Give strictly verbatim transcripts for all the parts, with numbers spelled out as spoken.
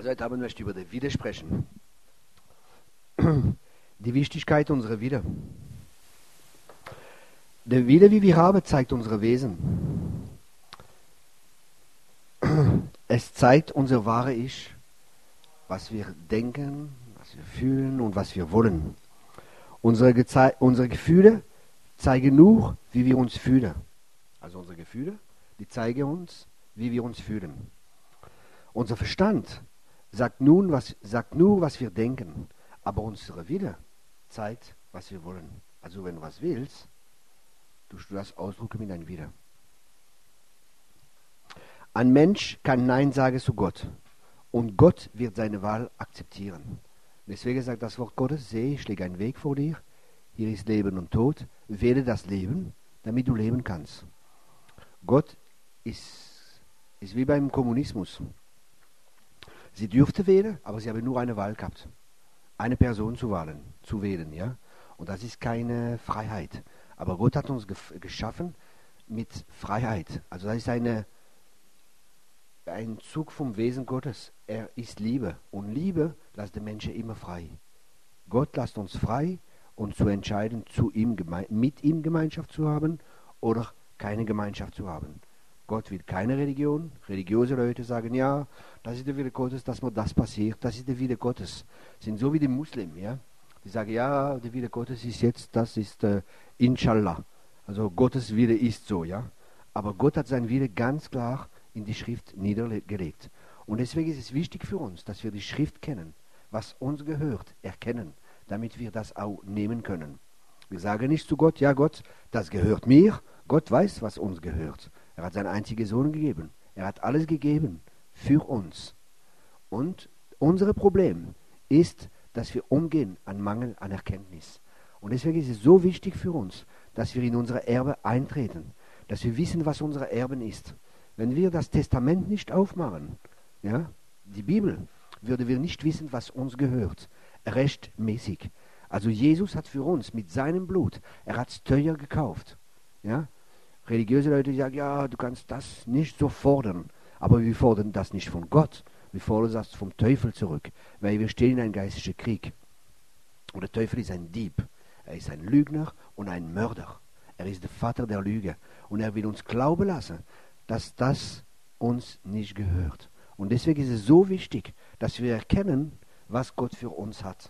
Also heute Abend möchte ich über den Wille sprechen. Die Wichtigkeit unserer Wille. Der Wille, wie wir haben, zeigt unser Wesen. Es zeigt unser wahre Ich, was wir denken, was wir fühlen und was wir wollen. Unsere, Geze- unsere Gefühle zeigen nur, wie wir uns fühlen. Also unsere Gefühle, die zeigen uns, wie wir uns fühlen. Unser Verstand sagt, nun, was, sagt nur, was wir denken, aber unsere Wille zeigt, was wir wollen. Also wenn du was willst, tust du das ausdrücken mit deinem Wille. Ein Mensch kann Nein sagen zu Gott und Gott wird seine Wahl akzeptieren. Deswegen sagt das Wort Gottes, sehe, ich lege einen Weg vor dir, hier ist Leben und Tod, wähle das Leben, damit du leben kannst. Gott ist, ist wie beim Kommunismus. Sie dürfte wählen, aber sie haben nur eine Wahl gehabt. Eine Person zu wählen, zu wählen, ja. Und das ist keine Freiheit. Aber Gott hat uns gef- geschaffen mit Freiheit. Also das ist eine, ein Zug vom Wesen Gottes. Er ist Liebe. Und Liebe lässt den Menschen immer frei. Gott lässt uns frei, uns zu entscheiden, zu ihm geme- mit ihm Gemeinschaft zu haben oder keine Gemeinschaft zu haben. Gott will keine Religion. Religiöse Leute sagen, ja, das ist der Wille Gottes, dass mir das passiert. Das ist der Wille Gottes. Sind so wie die Muslimen, ja. Die sagen, ja, der Wille Gottes ist jetzt, das ist äh, Inshallah. Also Gottes Wille ist so, ja. Aber Gott hat seinen Wille ganz klar in die Schrift niedergelegt. Und deswegen ist es wichtig für uns, dass wir die Schrift kennen, was uns gehört, erkennen, damit wir das auch nehmen können. Wir sagen nicht zu Gott, ja Gott, das gehört mir. Gott weiß, was uns gehört. Er hat seinen einzigen Sohn gegeben. Er hat alles gegeben für uns. Und unser Problem ist, dass wir umgehen an Mangel an Erkenntnis. Und deswegen ist es so wichtig für uns, dass wir in unsere Erbe eintreten, dass wir wissen, was unsere Erben ist. Wenn wir das Testament nicht aufmachen, ja, die Bibel, würden wir nicht wissen, was uns gehört, rechtmäßig. Also Jesus hat für uns mit seinem Blut, er hat es teuer gekauft. Ja? Religiöse Leute sagen, ja, du kannst das nicht so fordern. Aber wir fordern das nicht von Gott. Wir fordern das vom Teufel zurück. Weil wir stehen in einem geistlichen Krieg. Und der Teufel ist ein Dieb. Er ist ein Lügner und ein Mörder. Er ist der Vater der Lüge. Und er will uns glauben lassen, dass das uns nicht gehört. Und deswegen ist es so wichtig, dass wir erkennen, was Gott für uns hat.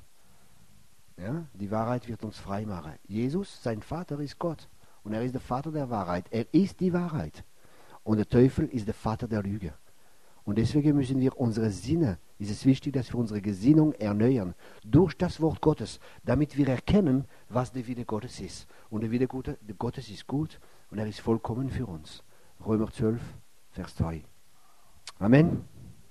Ja? Die Wahrheit wird uns frei machen. Jesus, sein Vater, ist Gott. Und er ist der Vater der Wahrheit. Er ist die Wahrheit. Und der Teufel ist der Vater der Lüge. Und deswegen müssen wir unsere Sinne, ist es wichtig, dass wir unsere Gesinnung erneuern durch das Wort Gottes, damit wir erkennen, was der Wille Gottes ist. Und der Wille Gottes ist gut und er ist vollkommen für uns. Römer zwölf, Vers zwei. Amen.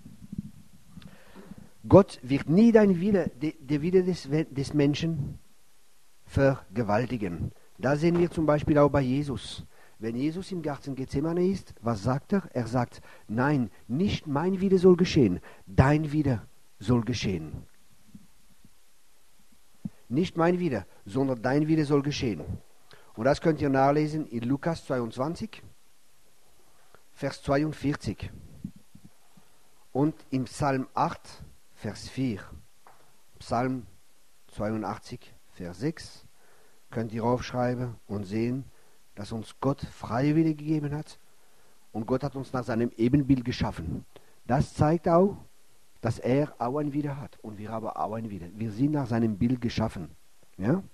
Gott wird nie dein Wille, der Wille des, des Menschen vergewaltigen. Da sehen wir zum Beispiel auch bei Jesus. Wenn Jesus im Garten Gethsemane ist, was sagt er? Er sagt, nein, nicht mein Wille soll geschehen, dein Wille soll geschehen. Nicht mein Wille, sondern dein Wille soll geschehen. Und das könnt ihr nachlesen in Lukas zweiundzwanzig, Vers zweiundvierzig. Und im Psalm acht, Vers vier. Psalm zweiundachtzig, Vers sechs. Könnt ihr aufschreiben und sehen, dass uns Gott freie Wille gegeben hat und Gott hat uns nach seinem Ebenbild geschaffen. Das zeigt auch, dass er auch ein Wille hat und wir haben auch ein Wille. Wir sind nach seinem Bild geschaffen. Ja?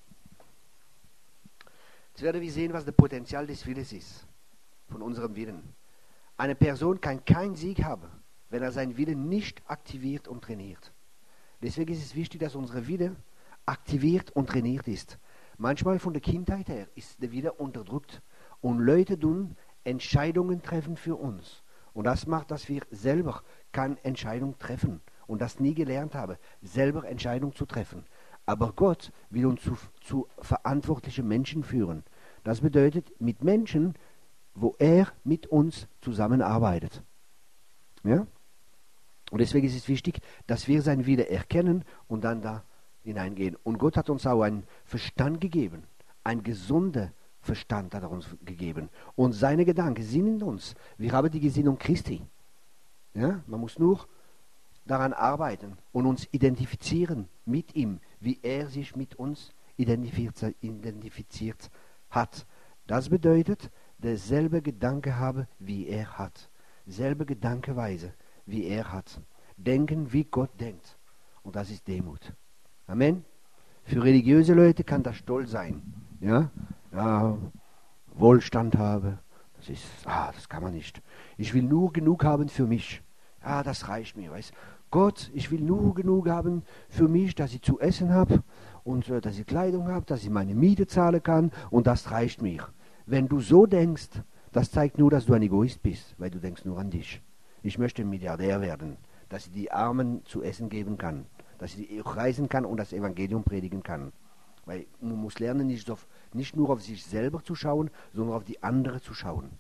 Jetzt werden wir sehen, was das Potenzial des Willens ist, von unserem Willen. Eine Person kann keinen Sieg haben, wenn er seinen Willen nicht aktiviert und trainiert. Deswegen ist es wichtig, dass unsere Wille aktiviert und trainiert ist. Manchmal von der Kindheit her ist der Wille unterdrückt und Leute tun Entscheidungen treffen für uns. Und das macht, dass wir selber keine Entscheidung treffen und das nie gelernt haben, selber Entscheidungen zu treffen. Aber Gott will uns zu, zu verantwortlichen Menschen führen. Das bedeutet mit Menschen, wo er mit uns zusammenarbeitet. Ja? Und deswegen ist es wichtig, dass wir seinen Wille erkennen und dann da hineingehen. Und Gott hat uns auch einen Verstand gegeben. Ein gesunder Verstand hat er uns gegeben. Und seine Gedanken sind in uns. Wir haben die Gesinnung Christi. Ja? Man muss nur daran arbeiten und uns identifizieren mit ihm, wie er sich mit uns identifiziert, identifiziert hat. Das bedeutet, derselbe Gedanke habe, wie er hat. Selbe Gedankeweise, wie er hat. Denken, wie Gott denkt. Und das ist Demut. Amen. Für religiöse Leute kann das Stolz sein. Ja, ja, Wohlstand habe. Das ist, ah, das kann man nicht. Ich will nur genug haben für mich. Ah, das reicht mir, weißt. Gott, ich will nur genug haben für mich, dass ich zu essen habe und äh, dass ich Kleidung habe, dass ich meine Miete zahlen kann und das reicht mir. Wenn du so denkst, das zeigt nur, dass du ein Egoist bist, weil du denkst nur an dich. Ich möchte Milliardär werden, dass ich die Armen zu essen geben kann, dass ich auch reisen kann und das Evangelium predigen kann. Weil man muss lernen, nicht, auf, nicht nur auf sich selber zu schauen, sondern auf die anderen zu schauen.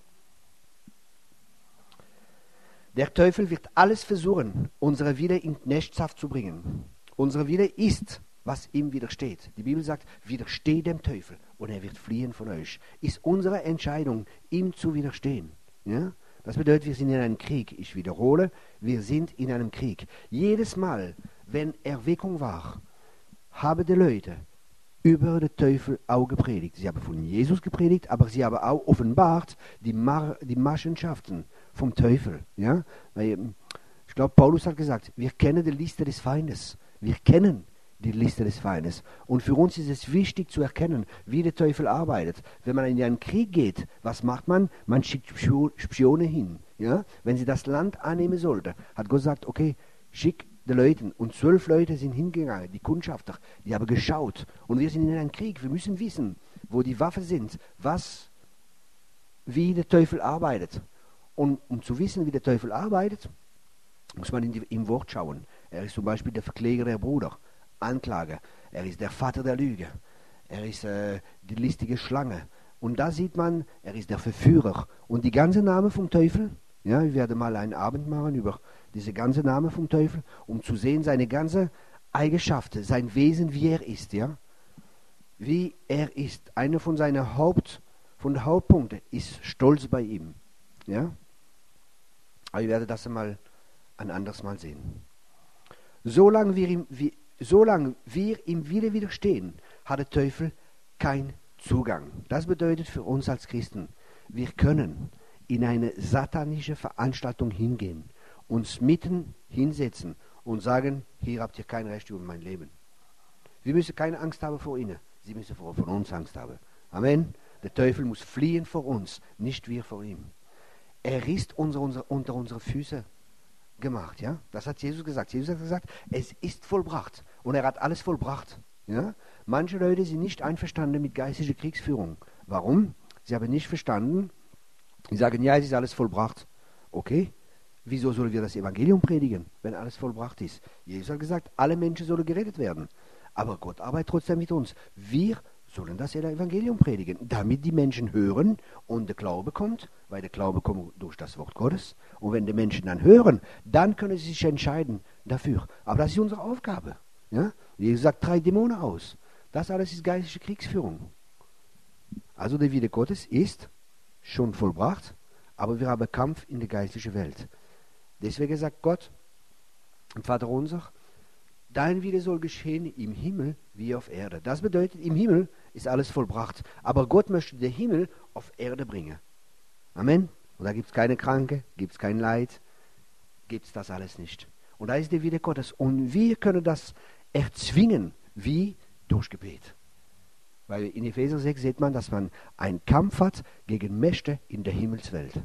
Der Teufel wird alles versuchen, unsere Wille in Knechtschaft zu bringen. Unsere Wille ist, was ihm widersteht. Die Bibel sagt, widersteht dem Teufel und er wird fliehen von euch. Ist unsere Entscheidung, ihm zu widerstehen. Ja? Das bedeutet, wir sind in einem Krieg. Ich wiederhole, wir sind in einem Krieg. Jedes Mal, wenn Erweckung war, haben die Leute über den Teufel auch gepredigt. Sie haben von Jesus gepredigt, aber sie haben auch offenbart die, Mar die Machenschaften vom Teufel. Ja? Weil, ich glaube, Paulus hat gesagt, wir kennen die Liste des Feindes. Wir kennen die Liste des Feindes. Und für uns ist es wichtig zu erkennen, wie der Teufel arbeitet. Wenn man in einen Krieg geht, was macht man? Man schickt Spione hin. Ja? Wenn sie das Land annehmen sollte, hat Gott gesagt, okay, schick die Leute. Und zwölf Leute sind hingegangen, die Kundschafter, die haben geschaut. Und wir sind in einem Krieg. Wir müssen wissen, wo die Waffen sind, was, wie der Teufel arbeitet. Und um zu wissen, wie der Teufel arbeitet, muss man in die, im Wort schauen. Er ist zum Beispiel der Verkläger der Bruder, Anklage. Er ist der Vater der Lüge. Er ist äh, die listige Schlange. Und da sieht man, er ist der Verführer. Und die ganze Name vom Teufel, ja, wir werden mal einen Abend machen über diese ganze Name vom Teufel, um zu sehen, seine ganze Eigenschaften, sein Wesen, wie er ist, ja. Wie er ist. Einer von seinen Haupt, von den Hauptpunkten ist Stolz bei ihm. Ja. Aber ich werde das einmal ein anderes Mal sehen. Solange wir ihm, wie, solange wir ihm wieder widerstehen, hat der Teufel keinen Zugang. Das bedeutet für uns als Christen, wir können in eine satanische Veranstaltung hingehen, uns mitten hinsetzen und sagen, hier habt ihr kein Recht über mein Leben. Wir müssen keine Angst haben vor ihnen, sie müssen vor von uns Angst haben. Amen. Der Teufel muss fliehen vor uns, nicht wir vor ihm. Er ist unser, unser, unter unsere Füße gemacht, ja. Das hat Jesus gesagt. Jesus hat gesagt, es ist vollbracht. Und er hat alles vollbracht, ja. Manche Leute sind nicht einverstanden mit geistlicher Kriegsführung. Warum? Sie haben nicht verstanden. Sie sagen, ja, es ist alles vollbracht. Okay. Wieso sollen wir das Evangelium predigen, wenn alles vollbracht ist? Jesus hat gesagt, alle Menschen sollen gerettet werden. Aber Gott arbeitet trotzdem mit uns. Wir sollen das Evangelium predigen, damit die Menschen hören und der Glaube kommt, weil der Glaube kommt durch das Wort Gottes. Und wenn die Menschen dann hören, dann können sie sich entscheiden dafür. Aber das ist unsere Aufgabe. Ja? Jesus sagt, drei Dämonen aus. Das alles ist geistliche Kriegsführung. Also der Wille Gottes ist schon vollbracht, aber wir haben Kampf in der geistlichen Welt. Deswegen sagt Gott, im Vater unser, dein Wille soll geschehen im Himmel wie auf Erde. Das bedeutet, im Himmel ist alles vollbracht. Aber Gott möchte den Himmel auf Erde bringen. Amen. Und da gibt es keine Kranke, gibt es kein Leid, gibt es das alles nicht. Und da ist der Wille Gottes. Und wir können das erzwingen, wie durch Gebet. Weil in Epheser sechs sieht man, dass man einen Kampf hat gegen Mächte in der Himmelswelt.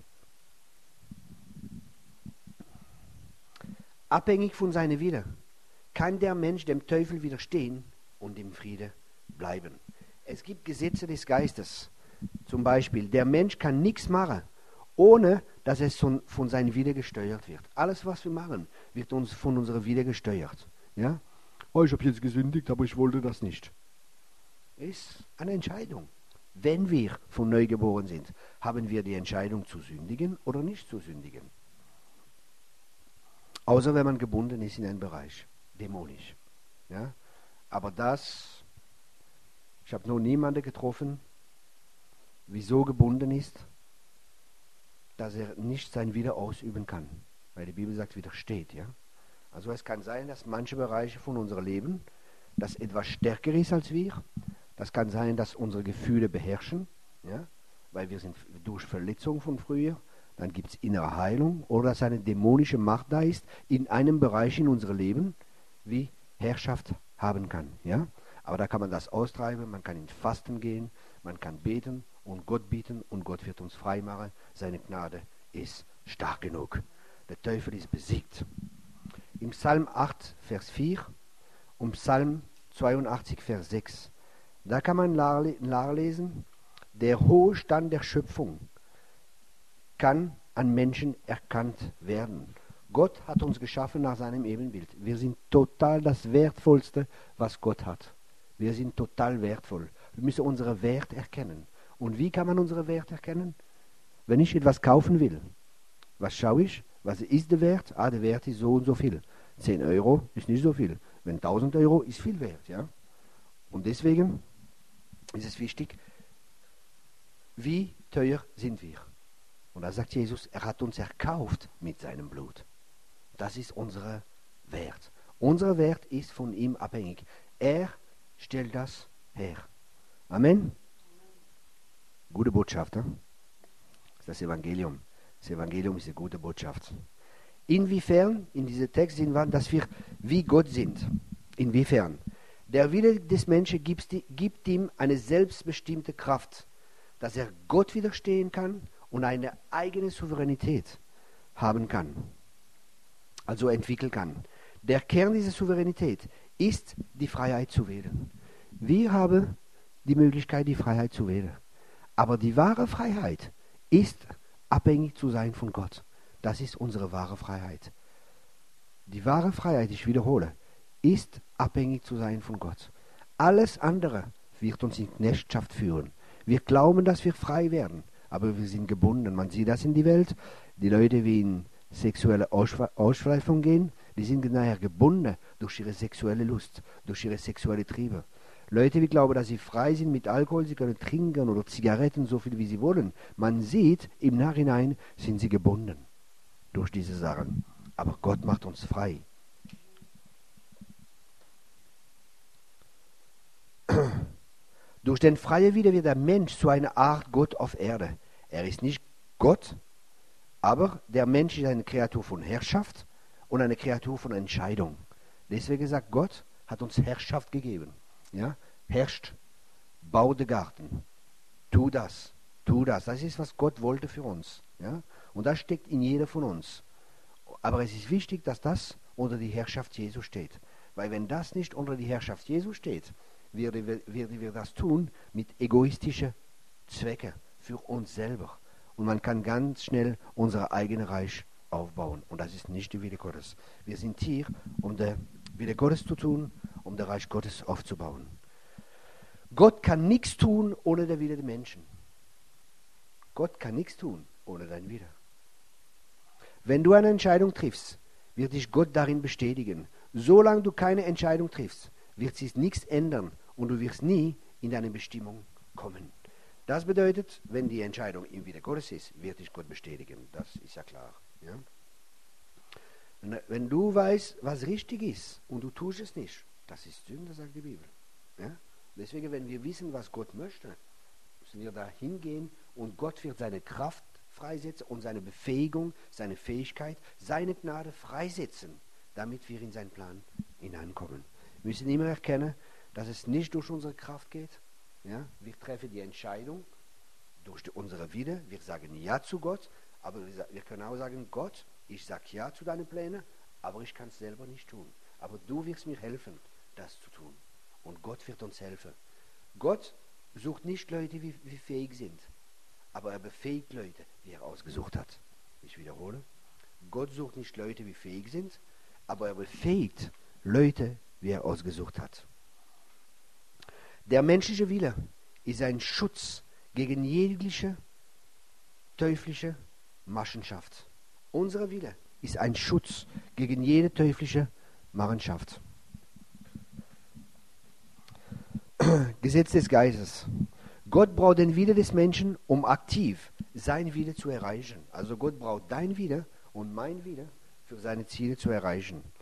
Abhängig von seinem Wille kann der Mensch dem Teufel widerstehen und im Friede bleiben. Es gibt Gesetze des Geistes. Zum Beispiel, der Mensch kann nichts machen, ohne dass es von, von seinem Wille gesteuert wird. Alles, was wir machen, wird uns von unserem Wille gesteuert. Ja? Oh, ich habe jetzt gesündigt, aber ich wollte das nicht. Ist eine Entscheidung. Wenn wir von neu geboren sind, haben wir die Entscheidung zu sündigen oder nicht zu sündigen. Außer wenn man gebunden ist in einen Bereich, dämonisch. Ja? Aber das, ich habe noch niemanden getroffen, wieso gebunden ist, dass er nicht sein Wille ausüben kann. Weil die Bibel sagt, widersteht. Ja? Also es kann sein, dass manche Bereiche von unserem Leben, das etwas stärker ist als wir. Das kann sein, dass unsere Gefühle beherrschen, ja, weil wir sind durch Verletzungen von früher. Dann gibt es innere Heilung oder dass eine dämonische Macht da ist in einem Bereich in unserem Leben, wie Herrschaft haben kann. Ja? Aber da kann man das austreiben, man kann in Fasten gehen, man kann beten und Gott bieten und Gott wird uns frei machen. Seine Gnade ist stark genug. Der Teufel ist besiegt. Im Psalm acht, Vers vier und Psalm zweiundachtzig, Vers sechs, da kann man nachlesen, der hohe Stand der Schöpfung kann an Menschen erkannt werden. Gott hat uns geschaffen nach seinem Ebenbild. Wir sind total das Wertvollste, was Gott hat. Wir sind total wertvoll. Wir müssen unseren Wert erkennen. Und wie kann man unseren Wert erkennen? Wenn ich etwas kaufen will, was schaue ich? Was ist der Wert? Ah, der Wert ist so und so viel. zehn Euro ist nicht so viel. Wenn tausend Euro ist viel wert. Ja? Und deswegen ist es wichtig, wie teuer sind wir? Und da sagt Jesus, er hat uns erkauft mit seinem Blut. Das ist unser Wert. Unser Wert ist von ihm abhängig. Er stellt das her. Amen. Gute Botschaft. Ne? Das ist das Evangelium. Das Evangelium ist eine gute Botschaft. Inwiefern, in diesem Text sind wir, dass wir wie Gott sind. Inwiefern? Der Wille des Menschen gibt, gibt ihm eine selbstbestimmte Kraft, dass er Gott widerstehen kann und eine eigene Souveränität haben kann. Also entwickeln kann. Der Kern dieser Souveränität ist die Freiheit zu wählen. Wir haben die Möglichkeit, die Freiheit zu wählen. Aber die wahre Freiheit ist abhängig zu sein von Gott. Das ist unsere wahre Freiheit. Die wahre Freiheit, ich wiederhole, ist abhängig zu sein von Gott. Alles andere wird uns in Knechtschaft führen. Wir glauben, dass wir frei werden, aber wir sind gebunden. Man sieht das in der Welt. Die Leute, die in sexuelle Ausschweifung gehen, die sind nachher gebunden durch ihre sexuelle Lust, durch ihre sexuelle Triebe. Leute, die glauben, dass sie frei sind mit Alkohol, sie können trinken oder Zigaretten, so viel wie sie wollen. Man sieht, im Nachhinein sind sie gebunden durch diese Sachen. Aber Gott macht uns frei. Durch den freien Wille wird der Mensch zu einer Art Gott auf Erde. Er ist nicht Gott, aber der Mensch ist eine Kreatur von Herrschaft und eine Kreatur von Entscheidung. Deswegen sagt Gott, hat uns Herrschaft gegeben. Ja? Herrscht, bau den Garten, tu das, tu das. Das ist, was Gott wollte für uns. Ja? Und das steckt in jeder von uns. Aber es ist wichtig, dass das unter die Herrschaft Jesu steht. Weil wenn das nicht unter die Herrschaft Jesu steht, werden wir, werden wir das tun mit egoistischen Zwecken für uns selber. Und man kann ganz schnell unser eigenes Reich aufbauen. Und das ist nicht der Wille Gottes. Wir sind hier, um der Wille Gottes zu tun, um das Reich Gottes aufzubauen. Gott kann nichts tun ohne den Wille der Menschen. Gott kann nichts tun ohne deinen Wille. Wenn du eine Entscheidung triffst, wird dich Gott darin bestätigen. Solange du keine Entscheidung triffst, wird sich nichts ändern und du wirst nie in deine Bestimmung kommen. Das bedeutet, wenn die Entscheidung im Wille Gottes ist, wird dich Gott bestätigen. Das ist ja klar. Ja? Wenn du weißt, was richtig ist und du tust es nicht, das ist Sünde, sagt die Bibel. Ja? Deswegen, wenn wir wissen, was Gott möchte, müssen wir da hingehen und Gott wird seine Kraft freisetzen und seine Befähigung, seine Fähigkeit, seine Gnade freisetzen, damit wir in seinen Plan hineinkommen. Wir müssen immer erkennen, dass es nicht durch unsere Kraft geht. Ja? Wir treffen die Entscheidung durch die, unsere Wille. Wir sagen Ja zu Gott, aber wir, wir können auch sagen, Gott, ich sage Ja zu deinen Plänen, aber ich kann es selber nicht tun. Aber du wirst mir helfen, das zu tun. Und Gott wird uns helfen. Gott sucht nicht Leute, die, die fähig sind, aber er befähigt Leute, die er ausgesucht hat. Ich wiederhole. Gott sucht nicht Leute, die fähig sind, aber er befähigt Leute, die er ausgesucht hat. Der menschliche Wille ist ein Schutz gegen jegliche teuflische Maschenschaft. Unser Wille ist ein Schutz gegen jede teuflische Machenschafft. Gesetz des Geistes. Gott braucht den Wille des Menschen, um aktiv sein Wille zu erreichen. Also Gott braucht dein Wille und mein Wille für seine Ziele zu erreichen.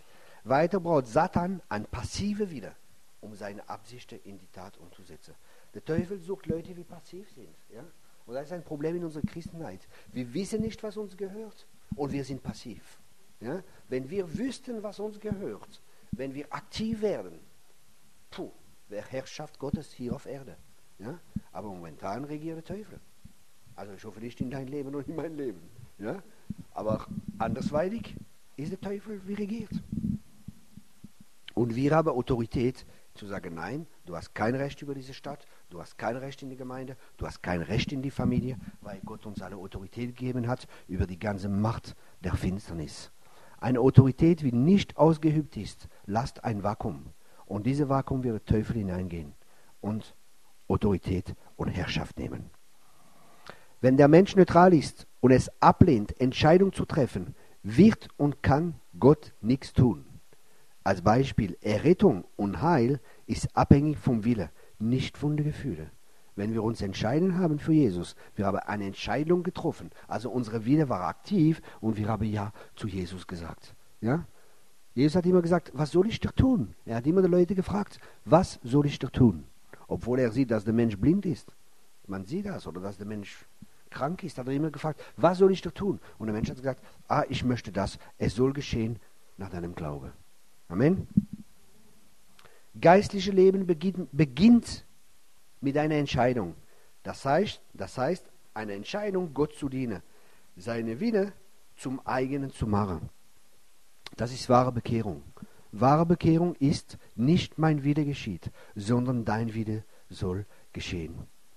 Weiter braucht Satan ein passive Wille, um seine Absichten in die Tat umzusetzen. Der Teufel sucht Leute, die passiv sind. Ja? Und das ist ein Problem in unserer Christenheit. Wir wissen nicht, was uns gehört, und wir sind passiv. Ja? Wenn wir wüssten, was uns gehört, wenn wir aktiv werden, puh, wäre Herrschaft Gottes hier auf Erde. Ja? Aber momentan regiert der Teufel. Also ich hoffe nicht in dein Leben und in mein Leben. Ja? Aber andersweitig ist der Teufel wie regiert. Und wir haben Autorität zu sagen, nein, du hast kein Recht über diese Stadt, du hast kein Recht in die Gemeinde, du hast kein Recht in die Familie, weil Gott uns eine Autorität gegeben hat über die ganze Macht der Finsternis. Eine Autorität, die nicht ausgeübt ist, lasst ein Vakuum. Und diese Vakuum wird der Teufel hineingehen und Autorität und Herrschaft nehmen. Wenn der Mensch neutral ist und es ablehnt, Entscheidungen zu treffen, wird und kann Gott nichts tun. Als Beispiel, Errettung und Heil ist abhängig vom Wille, nicht von den Gefühlen. Wenn wir uns entscheiden haben für Jesus, wir haben eine Entscheidung getroffen, also unsere Wille war aktiv und wir haben Ja zu Jesus gesagt. Ja? Jesus hat immer gesagt, was soll ich dir tun? Er hat immer die Leute gefragt, was soll ich dir tun? Obwohl er sieht, dass der Mensch blind ist. Man sieht das, oder dass der Mensch krank ist, hat er immer gefragt, was soll ich dir tun? Und der Mensch hat gesagt, ah, ich möchte das, es soll geschehen nach deinem Glauben. Amen. Geistliche Leben beginnt, beginnt mit einer Entscheidung. Das heißt, das heißt, eine Entscheidung, Gott zu dienen, seine Wille zum eigenen zu machen. Das ist wahre Bekehrung. Wahre Bekehrung ist, nicht mein Wille geschieht, sondern dein Wille soll geschehen.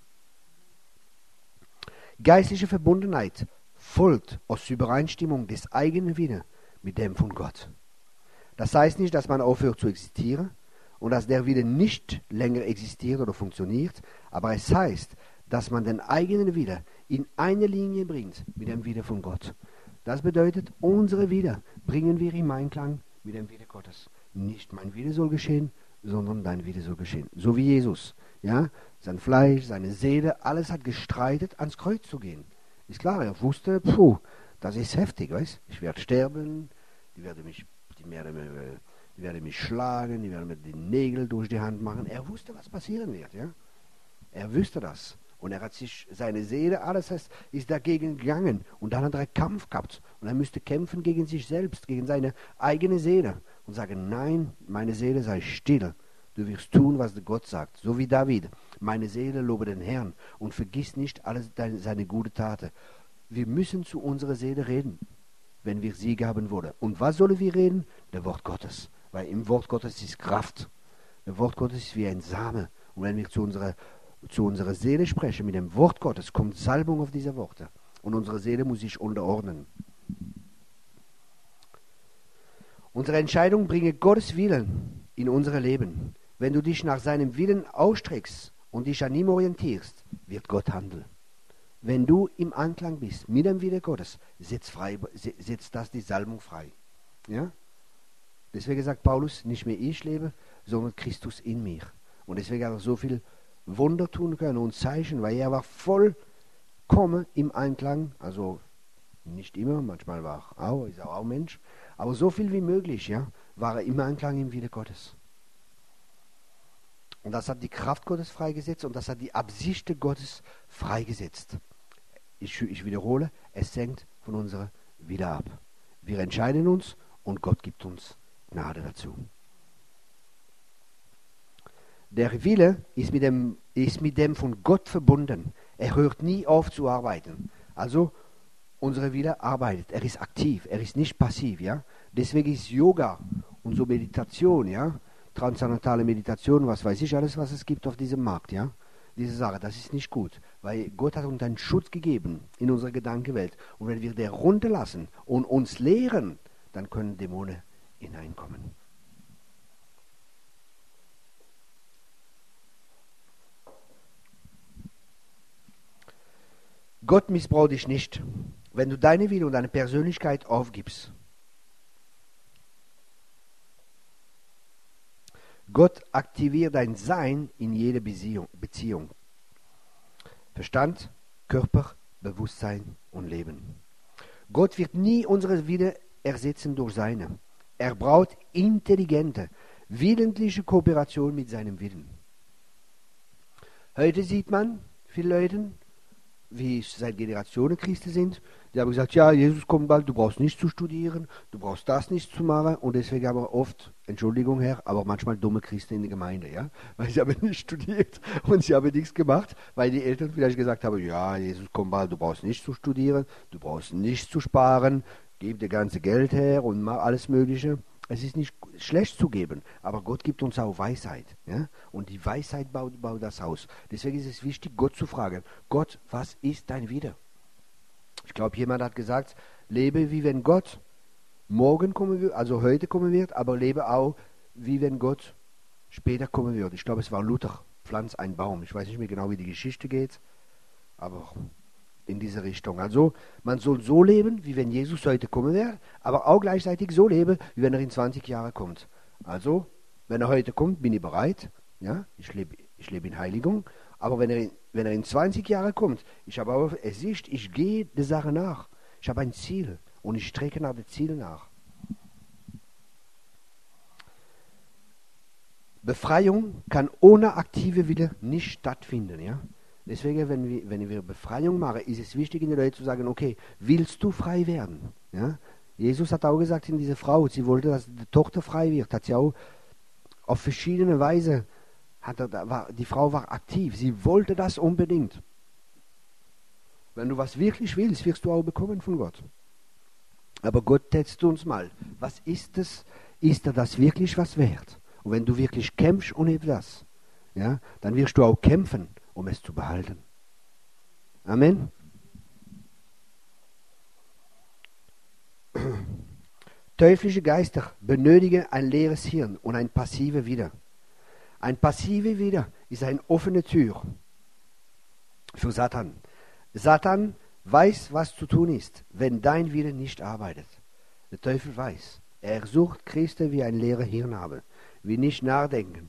Geistliche Verbundenheit folgt aus Übereinstimmung des eigenen Willens mit dem von Gott. Das heißt nicht, dass man aufhört zu existieren und dass der Wille nicht länger existiert oder funktioniert, aber es heißt, dass man den eigenen Wille in eine Linie bringt mit dem Wille von Gott. Das bedeutet, unsere Wille bringen wir im Einklang mit dem Wille Gottes. Nicht mein Wille soll geschehen, sondern dein Wille soll geschehen. So wie Jesus. Ja? Sein Fleisch, seine Seele, alles hat gestreitet, ans Kreuz zu gehen. Ist klar, er wusste, puh, das ist heftig, weißt? Ich werde sterben, die werden mich, die werden, die werden mich schlagen, die werden mir die Nägel durch die Hand machen. Er wusste, was passieren wird, ja? Er wusste das. Und er hat sich, seine Seele, alles heißt, ist dagegen gegangen. Und dann hat er einen Kampf gehabt. Und er müsste kämpfen gegen sich selbst, gegen seine eigene Seele. Und sagen, nein, meine Seele sei still. Du wirst tun, was Gott sagt. So wie David. Meine Seele lobe den Herrn und vergiss nicht alles deine, seine gute Taten. Wir müssen zu unserer Seele reden, wenn wir Sieg haben wollen. Und was sollen wir reden? Das Wort Gottes. Weil im Wort Gottes ist Kraft. Das Wort Gottes ist wie ein Same. Und wenn wir zu unserer zu unserer Seele sprechen, mit dem Wort Gottes, kommt Salbung auf diese Worte. Und unsere Seele muss sich unterordnen. Unsere Entscheidung bringt Gottes Willen in unser Leben. Wenn du dich nach seinem Willen ausstreckst und dich an ihm orientierst, wird Gott handeln. Wenn du im Anklang bist mit dem Willen Gottes, setzt, frei, setzt das die Salbung frei. Ja? Deswegen sagt Paulus, nicht mehr ich lebe, sondern Christus in mir. Und deswegen hat er so viel Wunder tun können und Zeichen, weil er war vollkommen im Einklang, also nicht immer, manchmal war er auch, ist er auch Mensch, aber so viel wie möglich, ja, war er im Einklang im Wille Gottes. Und das hat die Kraft Gottes freigesetzt und das hat die Absichten Gottes freigesetzt. Ich, ich wiederhole, es hängt von unserer Wille ab. Wir entscheiden uns und Gott gibt uns Gnade dazu. Der Wille ist mit, dem, ist mit dem von Gott verbunden. Er hört nie auf zu arbeiten. Also, unsere Wille arbeitet. Er ist aktiv. Er ist nicht passiv. Ja? Deswegen ist Yoga und so Meditation, ja, transzendentale Meditation, was weiß ich alles, was es gibt auf diesem Markt. Ja? Diese Sache, das ist nicht gut. Weil Gott hat uns einen Schutz gegeben in unserer Gedankenwelt. Und wenn wir den runterlassen und uns lehren, dann können Dämonen hineinkommen. Gott missbraucht dich nicht, wenn du deine Wille und deine Persönlichkeit aufgibst. Gott aktiviert dein Sein in jeder Beziehung. Verstand, Körper, Bewusstsein und Leben. Gott wird nie unsere Wille ersetzen durch seine. Er braucht intelligente, willentliche Kooperation mit seinem Willen. Heute sieht man viele Leute, wie es seit Generationen Christen sind, die haben gesagt, ja, Jesus kommt bald, du brauchst nichts zu studieren, du brauchst das nicht zu machen, und deswegen haben wir oft, Entschuldigung Herr, aber manchmal dumme Christen in der Gemeinde, ja, weil sie haben nicht studiert und sie haben nichts gemacht, weil die Eltern vielleicht gesagt haben, ja, Jesus kommt bald, du brauchst nichts zu studieren, du brauchst nichts zu sparen, gib dir ganze Geld her und mach alles Mögliche. Es ist nicht schlecht zu geben, aber Gott gibt uns auch Weisheit. Ja? Und die Weisheit baut, baut das Haus. Deswegen ist es wichtig, Gott zu fragen, Gott, was ist dein Wille? Ich glaube, jemand hat gesagt, lebe wie wenn Gott morgen kommen wird, also heute kommen wird, aber lebe auch wie wenn Gott später kommen wird. Ich glaube, es war Luther, pflanz einen Baum. Ich weiß nicht mehr genau, wie die Geschichte geht, aber in diese Richtung. Also man soll so leben, wie wenn Jesus heute kommen wäre, aber auch gleichzeitig so leben, wie wenn er in zwanzig Jahren kommt. Also, wenn er heute kommt, bin ich bereit. Ja, ich lebe ich lebe in Heiligung. Aber wenn er, in, wenn er in zwanzig Jahren kommt, ich habe auch Sicht, ich gehe der Sache nach. Ich habe ein Ziel und ich strecke nach dem Ziel nach. Befreiung kann ohne aktive Wille nicht stattfinden. Ja? Deswegen, wenn wir, wenn wir Befreiung machen, ist es wichtig, in den Leuten zu sagen, okay, willst du frei werden? Ja? Jesus hat auch gesagt in diese Frau, sie wollte, dass die Tochter frei wird, hat sie auch auf verschiedene Weise, hat er, war, die Frau war aktiv, sie wollte das unbedingt. Wenn du was wirklich willst, wirst du auch bekommen von Gott. Aber Gott testet uns mal, was ist es, ist er das wirklich was wert? Und wenn du wirklich kämpfst um etwas, ja, dann wirst du auch kämpfen, um es zu behalten. Amen. Teuflische Geister benötigen ein leeres Hirn und ein passive Wille. Ein passive Wille ist eine offene Tür für Satan. Satan weiß, was zu tun ist, wenn dein Wille nicht arbeitet. Der Teufel weiß. Er sucht Christen, wie ein leeres Hirn haben, wie nicht nachdenken.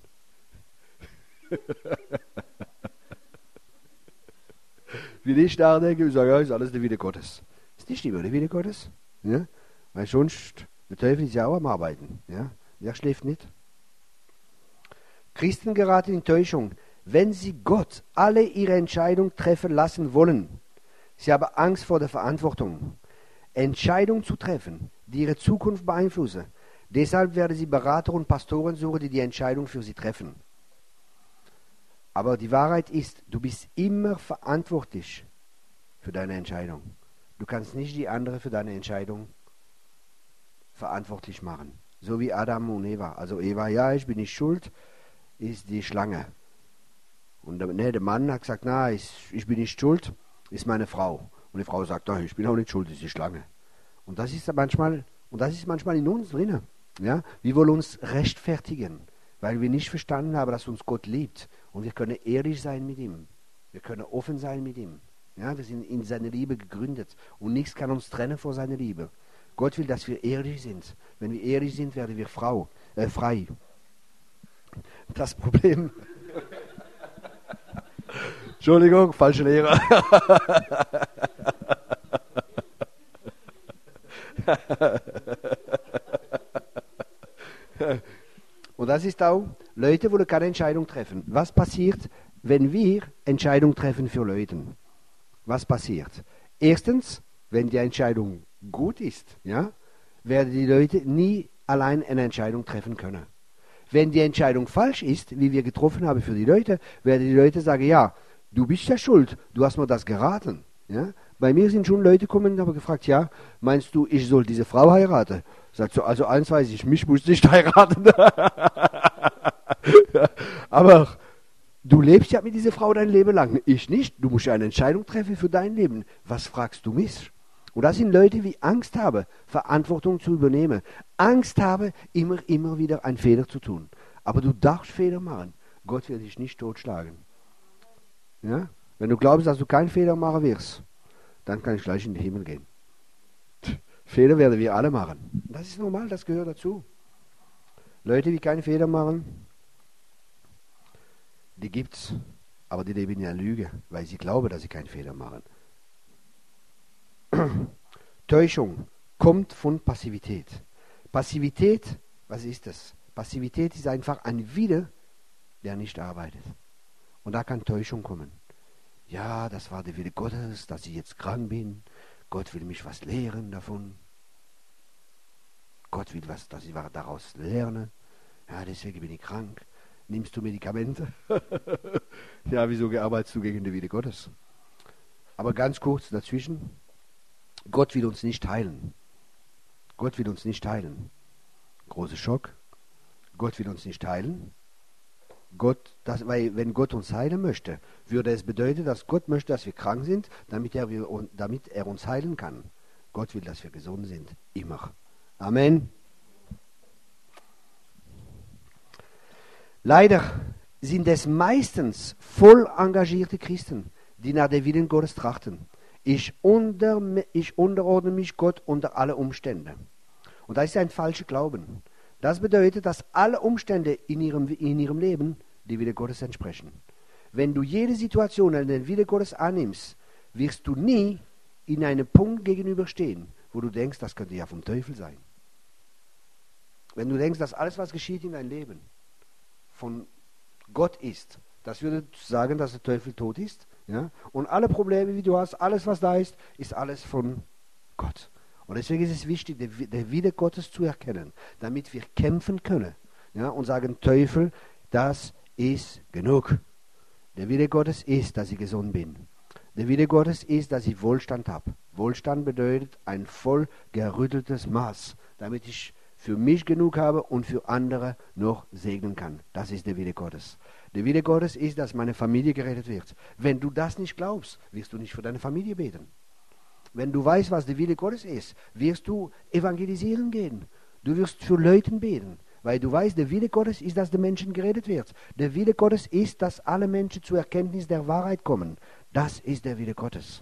Wie nicht nachdenken, wir sagen, ja, ist alles der Wille Gottes. Ist nicht immer der Wille Gottes. Ja? Weil sonst, der Teufel ist ja auch am Arbeiten. Ja? Der schläft nicht. Christen geraten in Täuschung, wenn sie Gott alle ihre Entscheidungen treffen lassen wollen. Sie haben Angst vor der Verantwortung, Entscheidungen zu treffen, die ihre Zukunft beeinflussen. Deshalb werden sie Berater und Pastoren suchen, die die Entscheidung für sie treffen. Aber die Wahrheit ist, du bist immer verantwortlich für deine Entscheidung. Du kannst nicht die anderen für deine Entscheidung verantwortlich machen. So wie Adam und Eva. Also Eva, ja, ich bin nicht schuld, ist die Schlange. Und der, ne, der Mann hat gesagt, na, ich, ich bin nicht schuld, ist meine Frau. Und die Frau sagt, ich bin auch nicht schuld, ist die Schlange. Und das ist manchmal, und das ist manchmal in uns drin. Ja? Wir wollen uns rechtfertigen, weil wir nicht verstanden haben, dass uns Gott liebt. Und wir können ehrlich sein mit ihm. Wir können offen sein mit ihm. Ja? Wir sind in seine Liebe gegründet. Und nichts kann uns trennen vor seiner Liebe. Gott will, dass wir ehrlich sind. Wenn wir ehrlich sind, werden wir Frau, äh, frei. Das Problem... Entschuldigung, falsche Lehre. Und das ist auch, Leute wollen keine Entscheidung treffen. Was passiert, wenn wir Entscheidung treffen für Leute? Was passiert? Erstens, wenn die Entscheidung gut ist, ja, werden die Leute nie allein eine Entscheidung treffen können. Wenn die Entscheidung falsch ist, wie wir getroffen haben für die Leute, werden die Leute sagen, ja, du bist ja schuld, du hast mir das geraten. Ja? Bei mir sind schon Leute gekommen und haben gefragt, ja, meinst du, ich soll diese Frau heiraten? Sagt so, also eins weiß ich, mich muss nicht heiraten. Aber du lebst ja mit dieser Frau dein Leben lang, ich nicht. Du musst ja eine Entscheidung treffen für dein Leben. Was fragst du mich? Und das sind Leute, die Angst haben, Verantwortung zu übernehmen. Angst haben, immer, immer wieder einen Fehler zu tun. Aber du darfst Fehler machen. Gott wird dich nicht totschlagen. Ja? Wenn du glaubst, dass du keinen Fehler machen wirst, dann kann ich gleich in den Himmel gehen. Fehler werden wir alle machen. Das ist normal, das gehört dazu. Leute, die keinen Fehler machen, die gibt's, aber die leben in der Lüge, weil sie glauben, dass sie keinen Fehler machen. Täuschung kommt von Passivität. Passivität, was ist das? Passivität ist einfach ein Wille, der nicht arbeitet. Und da kann Täuschung kommen. Ja, das war der Wille Gottes, dass ich jetzt krank bin. Gott will mich was lehren davon. Gott will was, dass ich daraus lerne. Ja, deswegen bin ich krank. Nimmst du Medikamente? Ja, wieso arbeitest du gegen den Wille Gottes? Aber ganz kurz dazwischen. Gott will uns nicht heilen. Gott will uns nicht heilen. Großer Schock. Gott will uns nicht heilen. Gott, das, weil wenn Gott uns heilen möchte, würde es bedeuten, dass Gott möchte, dass wir krank sind, damit er, wir, damit er uns heilen kann. Gott will, dass wir gesund sind. Immer. Amen. Leider sind es meistens voll engagierte Christen, die nach dem Willen Gottes trachten. Ich, unter, ich unterordne mich Gott unter alle Umstände. Und das ist ein falscher Glauben. Das bedeutet, dass alle Umstände in ihrem, in ihrem Leben die Wille Gottes entsprechen. Wenn du jede Situation an den Wille Gottes annimmst, wirst du nie in einem Punkt gegenüberstehen, wo du denkst, das könnte ja vom Teufel sein. Wenn du denkst, dass alles, was geschieht in deinem Leben, von Gott ist, das würde sagen, dass der Teufel tot ist. Ja? Und alle Probleme, die du hast, alles, was da ist, ist alles von Gott. Und deswegen ist es wichtig, den Wille Gottes zu erkennen, damit wir kämpfen können, ja, und sagen, Teufel, das ist genug. Der Wille Gottes ist, dass ich gesund bin. Der Wille Gottes ist, dass ich Wohlstand habe. Wohlstand bedeutet ein voll gerütteltes Maß, damit ich für mich genug habe und für andere noch segnen kann. Das ist der Wille Gottes. Der Wille Gottes ist, dass meine Familie gerettet wird. Wenn du das nicht glaubst, wirst du nicht für deine Familie beten. Wenn du weißt, was der Wille Gottes ist, wirst du evangelisieren gehen. Du wirst für Leute beten, weil du weißt, der Wille Gottes ist, dass der Menschen gerettet wird. Der Wille Gottes ist, dass alle Menschen zur Erkenntnis der Wahrheit kommen. Das ist der Wille Gottes.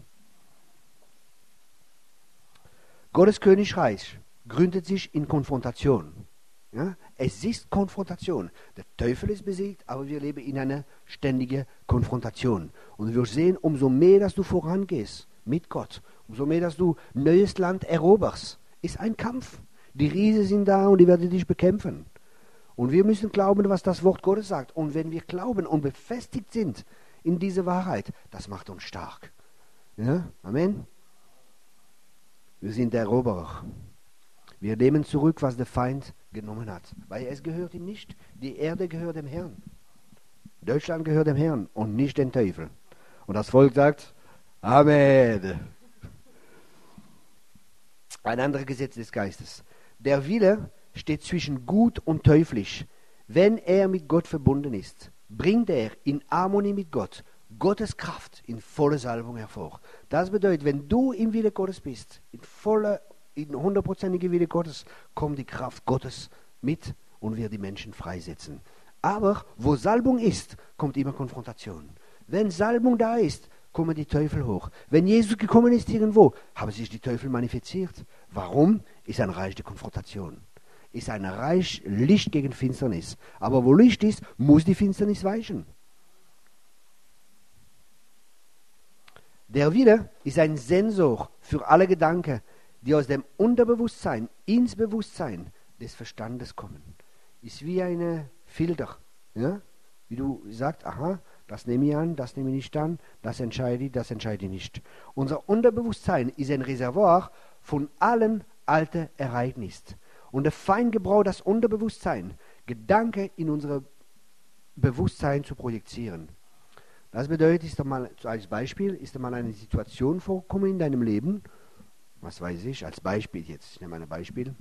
Gottes Königreich gründet sich in Konfrontation. Ja? Es ist Konfrontation. Der Teufel ist besiegt, aber wir leben in einer ständigen Konfrontation. Und wir sehen, umso mehr, dass du vorangehst mit Gott, umso mehr, dass du neues Land eroberst, ist ein Kampf. Die Riesen sind da und die werden dich bekämpfen. Und wir müssen glauben, was das Wort Gottes sagt. Und wenn wir glauben und befestigt sind in diese Wahrheit, das macht uns stark. Ja? Amen. Wir sind der Eroberer. Wir nehmen zurück, was der Feind genommen hat. Weil es gehört ihm nicht. Die Erde gehört dem Herrn. Deutschland gehört dem Herrn und nicht dem Teufel. Und das Volk sagt, Amen. Ein anderes Gesetz des Geistes. Der Wille steht zwischen gut und teuflisch. Wenn er mit Gott verbunden ist, bringt er in Harmonie mit Gott Gottes Kraft in voller Salbung hervor. Das bedeutet, wenn du im Wille Gottes bist, in voller, in hundertprozentiger Wille Gottes, kommt die Kraft Gottes mit und wird die Menschen freisetzen. Aber wo Salbung ist, kommt immer Konfrontation. Wenn Salbung da ist, kommen die Teufel hoch. Wenn Jesus gekommen ist irgendwo, haben sich die Teufel manifestiert. Warum? Ist ein Reich der Konfrontation. Ist ein Reich Licht gegen Finsternis. Aber wo Licht ist, muss die Finsternis weichen. Der Wille ist ein Sensor für alle Gedanken, die aus dem Unterbewusstsein ins Bewusstsein des Verstandes kommen. Ist wie ein Filter. Ja? Wie du sagst, aha, das nehme ich an, das nehme ich nicht an, das entscheide ich, das entscheide ich nicht. Unser Unterbewusstsein ist ein Reservoir von allen alten Ereignissen. Und der Feind gebraucht das Unterbewusstsein, Gedanken in unser Bewusstsein zu projizieren. Das bedeutet, ist da mal, als Beispiel, ist da mal eine Situation vorgekommen in deinem Leben, was weiß ich, als Beispiel jetzt, ich nehme ein Beispiel.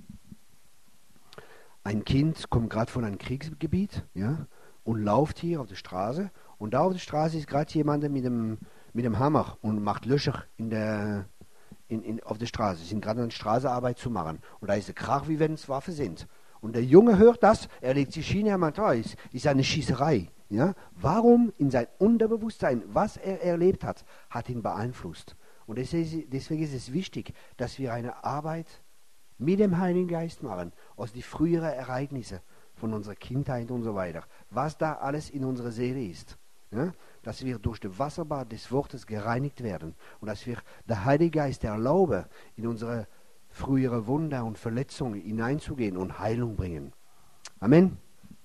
Ein Kind kommt gerade von einem Kriegsgebiet, ja, und läuft hier auf der Straße. Und da auf der Straße ist gerade jemand mit dem, mit dem Hammer und macht Löcher in der, in, in, auf der Straße. Sie sind gerade an der Straßenarbeit zu machen. Und da ist der Krach, wie wenn es Waffen sind. Und der Junge hört das, er legt sich hin, er meint, oh, ist, ist eine Schießerei. Ja? Warum in sein Unterbewusstsein, was er erlebt hat, hat ihn beeinflusst. Und deswegen, deswegen ist es wichtig, dass wir eine Arbeit mit dem Heiligen Geist machen, aus den früheren Ereignissen von unserer Kindheit und so weiter. Was da alles in unserer Seele ist. Ja? Dass wir durch das Wasserbad des Wortes gereinigt werden und dass wir der Heilige Geist erlauben, in unsere frühere Wunder und Verletzungen hineinzugehen und Heilung bringen. Amen.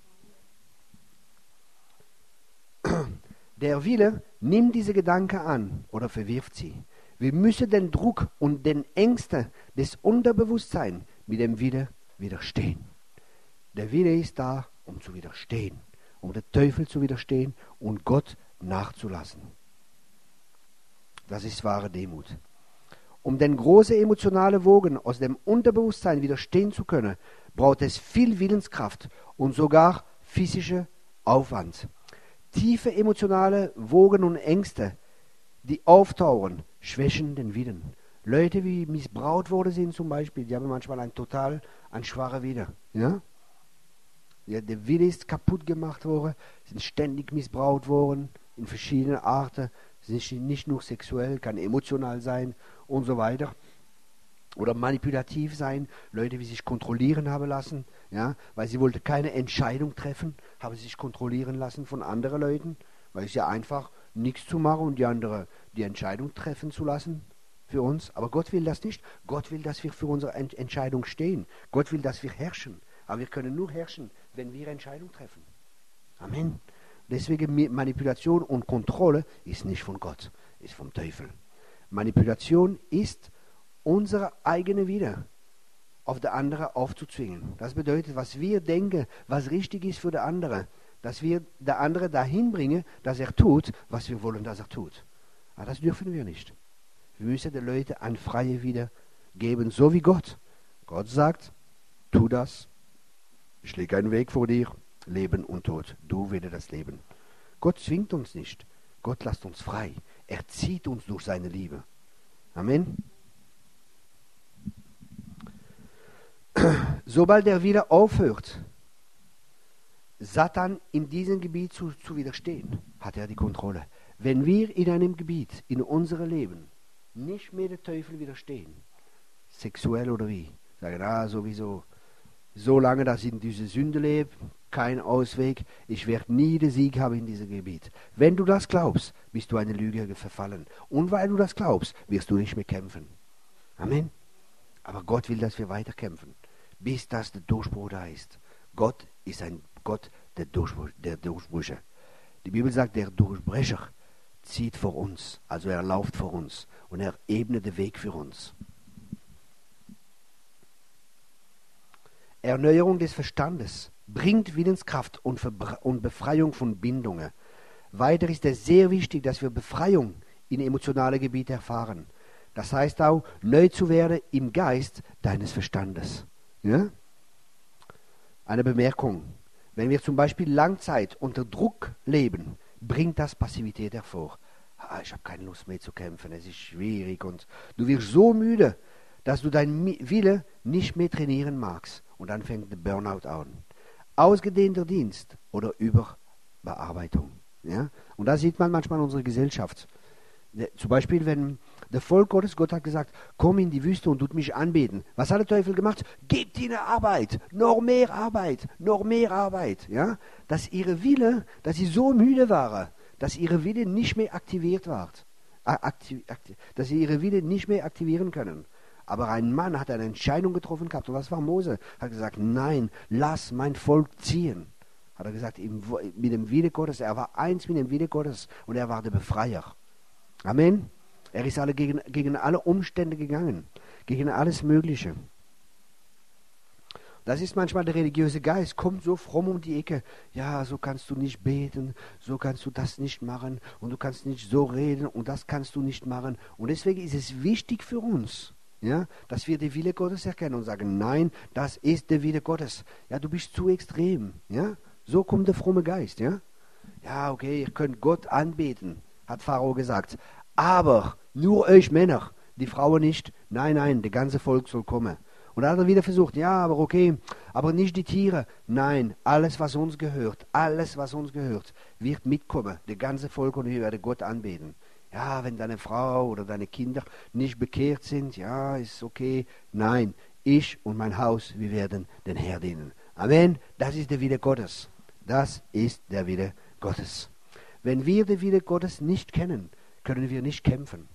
Der Wille nimmt diese Gedanken an oder verwirft sie. Wir müssen den Druck und den Ängsten des Unterbewusstseins mit dem Wille widerstehen. Der Wille ist da, um zu widerstehen, um den Teufel zu widerstehen und Gott nachzulassen. Das ist wahre Demut. Um den großen emotionalen Wogen aus dem Unterbewusstsein widerstehen zu können, braucht es viel Willenskraft und sogar physische Aufwand. Tiefe emotionale Wogen und Ängste, die auftauchen, schwächen den Willen. Leute, die missbraucht worden sind zum Beispiel, die haben manchmal ein total, ein schwacher Wille. Ja? Ja, der Wille ist kaputt gemacht worden, sind ständig missbraucht worden, in verschiedenen Arten, nicht, nicht nur sexuell, kann emotional sein und so weiter. Oder manipulativ sein, Leute, die sich kontrollieren haben lassen, ja, weil sie wollten keine Entscheidung treffen, haben sich kontrollieren lassen von anderen Leuten, weil es ja einfach nichts zu machen und die andere die Entscheidung treffen zu lassen für uns. Aber Gott will das nicht. Gott will, dass wir für unsere Ent- Entscheidung stehen. Gott will, dass wir herrschen. Aber wir können nur herrschen, wenn wir Entscheidung treffen. Amen. Deswegen Manipulation und Kontrolle ist nicht von Gott, ist vom Teufel. Manipulation ist unsere eigene Wille auf der andere aufzuzwingen. Das bedeutet, was wir denken, was richtig ist für den anderen, dass wir der andere dahin bringen, dass er tut, was wir wollen, dass er tut. Aber das dürfen wir nicht. Wir müssen den Leuten ein freie Wille geben, so wie Gott. Gott sagt, tu das, ich lege einen Weg vor dir, Leben und Tod. Du wähle das Leben. Gott zwingt uns nicht. Gott lässt uns frei. Er zieht uns durch seine Liebe. Amen. Sobald der Wille aufhört, Satan in diesem Gebiet zu, zu widerstehen, hat er die Kontrolle. Wenn wir in einem Gebiet, in unserem Leben, nicht mehr dem Teufel widerstehen, sexuell oder wie, sagen, ah, sowieso, solange das in dieser Sünde lebt, kein Ausweg, ich werde nie den Sieg haben in diesem Gebiet. Wenn du das glaubst, bist du eine Lüge verfallen. Und weil du das glaubst, wirst du nicht mehr kämpfen. Amen. Aber Gott will, dass wir weiter kämpfen, bis das der Durchbruch da ist. Gott ist ein Gott der, Durchbruch, der Durchbrüche. Die Bibel sagt, der Durchbrecher zieht vor uns, also er läuft vor uns und er ebnet den Weg für uns. Erneuerung des Verstandes bringt Willenskraft und, und Befreiung von Bindungen. Weiter ist es sehr wichtig, dass wir Befreiung in emotionale Gebiete erfahren. Das heißt auch, neu zu werden im Geist deines Verstandes. Ja? Eine Bemerkung. Wenn wir zum Beispiel Langzeit unter Druck leben, bringt das Passivität hervor. Ah, ich habe keine Lust mehr zu kämpfen, es ist schwierig und du wirst so müde, dass du deinen Wille nicht mehr trainieren magst. Und dann fängt der Burnout an. Ausgedehnter Dienst oder Überbearbeitung. Ja? Und da sieht man manchmal in unserer Gesellschaft. Zum Beispiel, wenn der Volk Gottes, Gott hat gesagt, komm in die Wüste und tut mich anbeten. Was hat der Teufel gemacht? Gebt ihnen Arbeit, noch mehr Arbeit, noch mehr Arbeit. Ja? Dass ihre Wille, dass sie so müde waren, dass ihre Wille nicht mehr aktiviert war. Aktiv, aktiv, dass sie ihre Wille nicht mehr aktivieren können. Aber ein Mann hat eine Entscheidung getroffen gehabt, und das war Mose. Hat gesagt, nein, lass mein Volk ziehen. Hat er gesagt, mit dem Wille Gottes, er war eins mit dem Wille Gottes und er war der Befreier. Amen. Er ist alle gegen, gegen alle Umstände gegangen, gegen alles Mögliche. Das ist manchmal der religiöse Geist, kommt so fromm um die Ecke. Ja, so kannst du nicht beten, so kannst du das nicht machen und du kannst nicht so reden und das kannst du nicht machen. Und deswegen ist es wichtig für uns, ja, dass wir den Wille Gottes erkennen und sagen, nein, das ist der Wille Gottes. Ja, du bist zu extrem. Ja, so kommt der fromme Geist. Ja, ja, okay, ihr könnt Gott anbeten, hat Pharao gesagt. Aber nur euch Männer, die Frauen nicht. Nein, nein, das ganze Volk soll kommen. Und dann hat er wieder versucht, ja, aber okay, aber nicht die Tiere. Nein, alles, was uns gehört, alles, was uns gehört, wird mitkommen. Das ganze Volk und wir werden Gott anbeten. Ja, wenn deine Frau oder deine Kinder nicht bekehrt sind, ja, ist okay. Nein, ich und mein Haus, wir werden den Herrn dienen. Amen, das ist der Wille Gottes. Das ist der Wille Gottes. Wenn wir den Wille Gottes nicht kennen, können wir nicht kämpfen.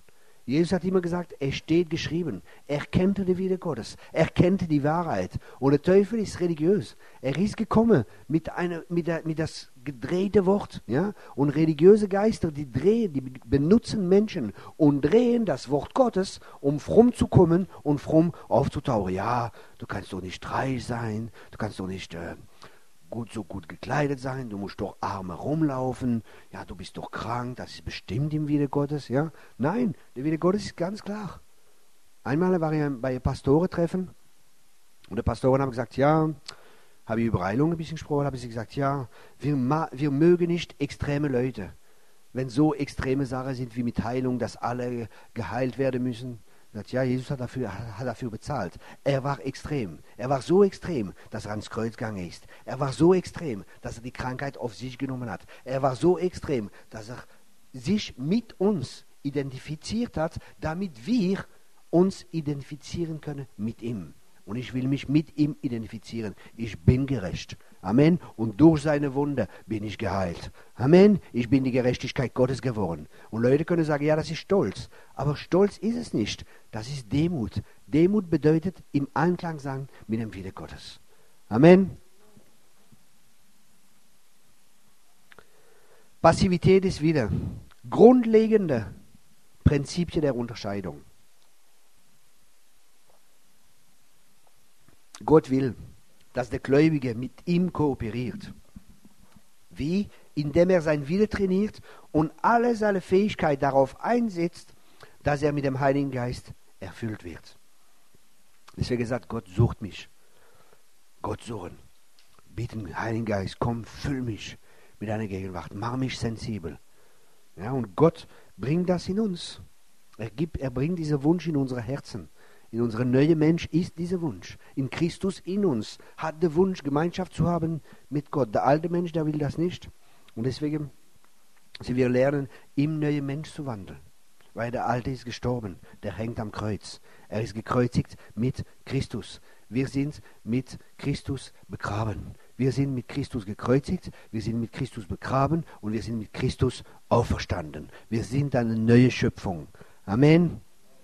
Jesus hat immer gesagt, es steht geschrieben. Er kannte den Wille Gottes. Er kannte die Wahrheit. Und der Teufel ist religiös. Er ist gekommen mit, einer, mit, der, mit das gedrehte Wort. Ja? Und religiöse Geister, die drehen, die benutzen Menschen und drehen das Wort Gottes, um fromm zu kommen und fromm aufzutauchen. Ja, du kannst doch nicht reich sein, du kannst doch nicht äh, gut, so gut gekleidet sein, du musst doch arm herumlaufen, ja, du bist doch krank, das ist bestimmt im Wille Gottes, ja. Nein, der Wille Gottes ist ganz klar. Einmal war ich bei einem Pastorentreffen und der Pastoren haben gesagt, ja, habe ich über Heilung ein bisschen gesprochen, habe ich gesagt, ja, wir, wir mögen nicht extreme Leute. Wenn so extreme Sachen sind wie mit Heilung, dass alle geheilt werden müssen. Sagt, ja, Jesus hat dafür, hat dafür bezahlt. Er war extrem. Er war so extrem, dass er ans Kreuz gegangen ist. Er war so extrem, dass er die Krankheit auf sich genommen hat. Er war so extrem, dass er sich mit uns identifiziert hat, damit wir uns identifizieren können mit ihm. Und ich will mich mit ihm identifizieren. Ich bin gerecht. Amen. Und durch seine Wunde bin ich geheilt. Amen. Ich bin die Gerechtigkeit Gottes geworden. Und Leute können sagen, ja, das ist Stolz. Aber Stolz ist es nicht. Das ist Demut. Demut bedeutet im Einklang sein mit dem Wille Gottes. Amen. Passivität ist wieder grundlegende Prinzipien der Unterscheidung. Gott will, dass der Gläubige mit ihm kooperiert. Wie? Indem er sein Wille trainiert und alle seine Fähigkeit darauf einsetzt, dass er mit dem Heiligen Geist erfüllt wird. Deswegen sagt Gott, sucht mich. Gott suchen. Bitten, Heiligen Geist, komm, füll mich mit deiner Gegenwart. Mach mich sensibel. Ja, und Gott bringt das in uns. Er, gibt, er bringt diesen Wunsch in unsere Herzen. In unserem neuen Mensch ist dieser Wunsch. In Christus in uns hat der Wunsch, Gemeinschaft zu haben mit Gott. Der alte Mensch, der will das nicht. Und deswegen, sie wir lernen, im neuen Mensch zu wandeln. Weil der alte ist gestorben, der hängt am Kreuz. Er ist gekreuzigt mit Christus. Wir sind mit Christus begraben. Wir sind mit Christus gekreuzigt, wir sind mit Christus begraben und wir sind mit Christus auferstanden. Wir sind eine neue Schöpfung. Amen.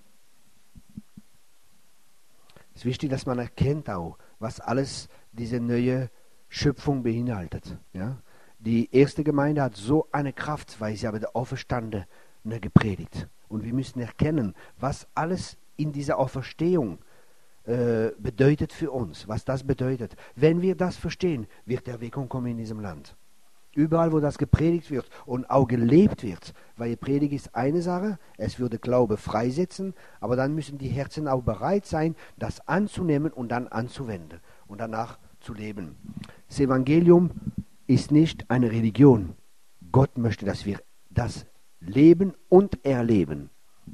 Es ist wichtig, dass man erkennt auch, was alles diese neue Schöpfung beinhaltet. Ja? Die erste Gemeinde hat so eine Kraft, weil sie aber der Auferstandene gepredigt. Und wir müssen erkennen, was alles in dieser Auferstehung äh, bedeutet für uns, was das bedeutet. Wenn wir das verstehen, wird Erweckung kommen in diesem Land. Überall, wo das gepredigt wird und auch gelebt wird, weil die Predigt ist eine Sache, es würde Glaube freisetzen, aber dann müssen die Herzen auch bereit sein, das anzunehmen und dann anzuwenden und danach zu leben. Das Evangelium ist nicht eine Religion. Gott möchte, dass wir das leben und erleben.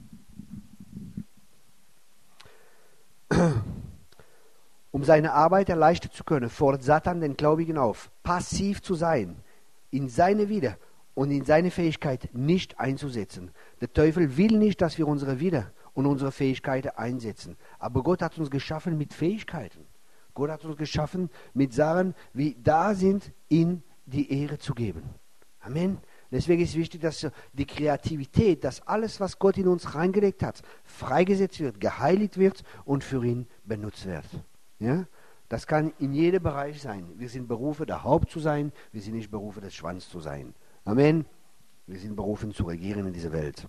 Um seine Arbeit erleichtern zu können, fordert Satan den Gläubigen auf, passiv zu sein, in seine Wille und in seine Fähigkeit nicht einzusetzen. Der Teufel will nicht, dass wir unsere Wille und unsere Fähigkeiten einsetzen. Aber Gott hat uns geschaffen mit Fähigkeiten. Gott hat uns geschaffen mit Sachen, wie da sind, ihm die Ehre zu geben. Amen. Deswegen ist es wichtig, dass die Kreativität, dass alles, was Gott in uns reingelegt hat, freigesetzt wird, geheiligt wird und für ihn benutzt wird. Ja? Das kann in jedem Bereich sein. Wir sind berufen, der Haupt zu sein. Wir sind nicht berufen, der Schwanz zu sein. Amen. Wir sind berufen, zu regieren in dieser Welt.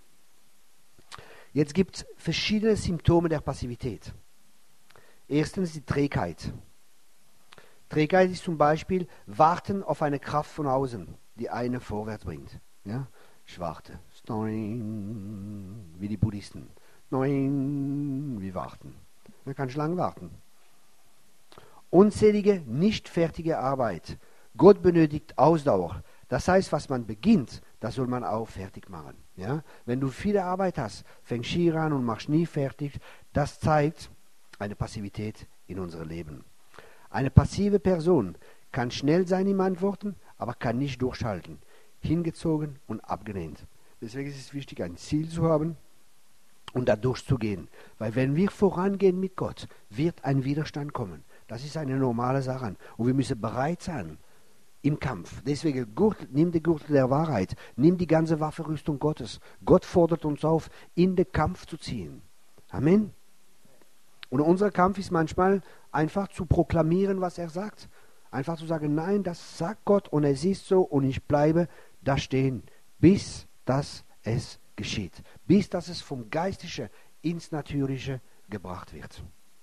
Jetzt gibt es verschiedene Symptome der Passivität. Erstens die Trägheit. Trägheit ist zum Beispiel Warten auf eine Kraft von außen, die einen vorwärts bringt. Ja? Ich warte. Wie die Buddhisten. Wie warten. Man kann schon lange warten. Unzählige, nicht fertige Arbeit. Gott benötigt Ausdauer. Das heißt, was man beginnt, das soll man auch fertig machen. Ja? Wenn du viele Arbeit hast, fängst hier an und machst nie fertig, das zeigt eine Passivität in unserem Leben. Eine passive Person kann schnell sein im Antworten, aber kann nicht durchhalten. Hingezogen und abgelehnt. Deswegen ist es wichtig, ein Ziel zu haben und da durchzugehen. Weil wenn wir vorangehen mit Gott, wird ein Widerstand kommen. Das ist eine normale Sache. Und wir müssen bereit sein, im Kampf. Deswegen Gürtel, nimm den Gürtel der Wahrheit, nimm die ganze Waffenrüstung Gottes. Gott fordert uns auf, in den Kampf zu ziehen. Amen. Und unser Kampf ist manchmal einfach zu proklamieren, was er sagt. Einfach zu sagen, nein, das sagt Gott und es ist so und ich bleibe da stehen, bis das es geschieht. Bis das es vom Geistlichen ins Natürliche gebracht wird.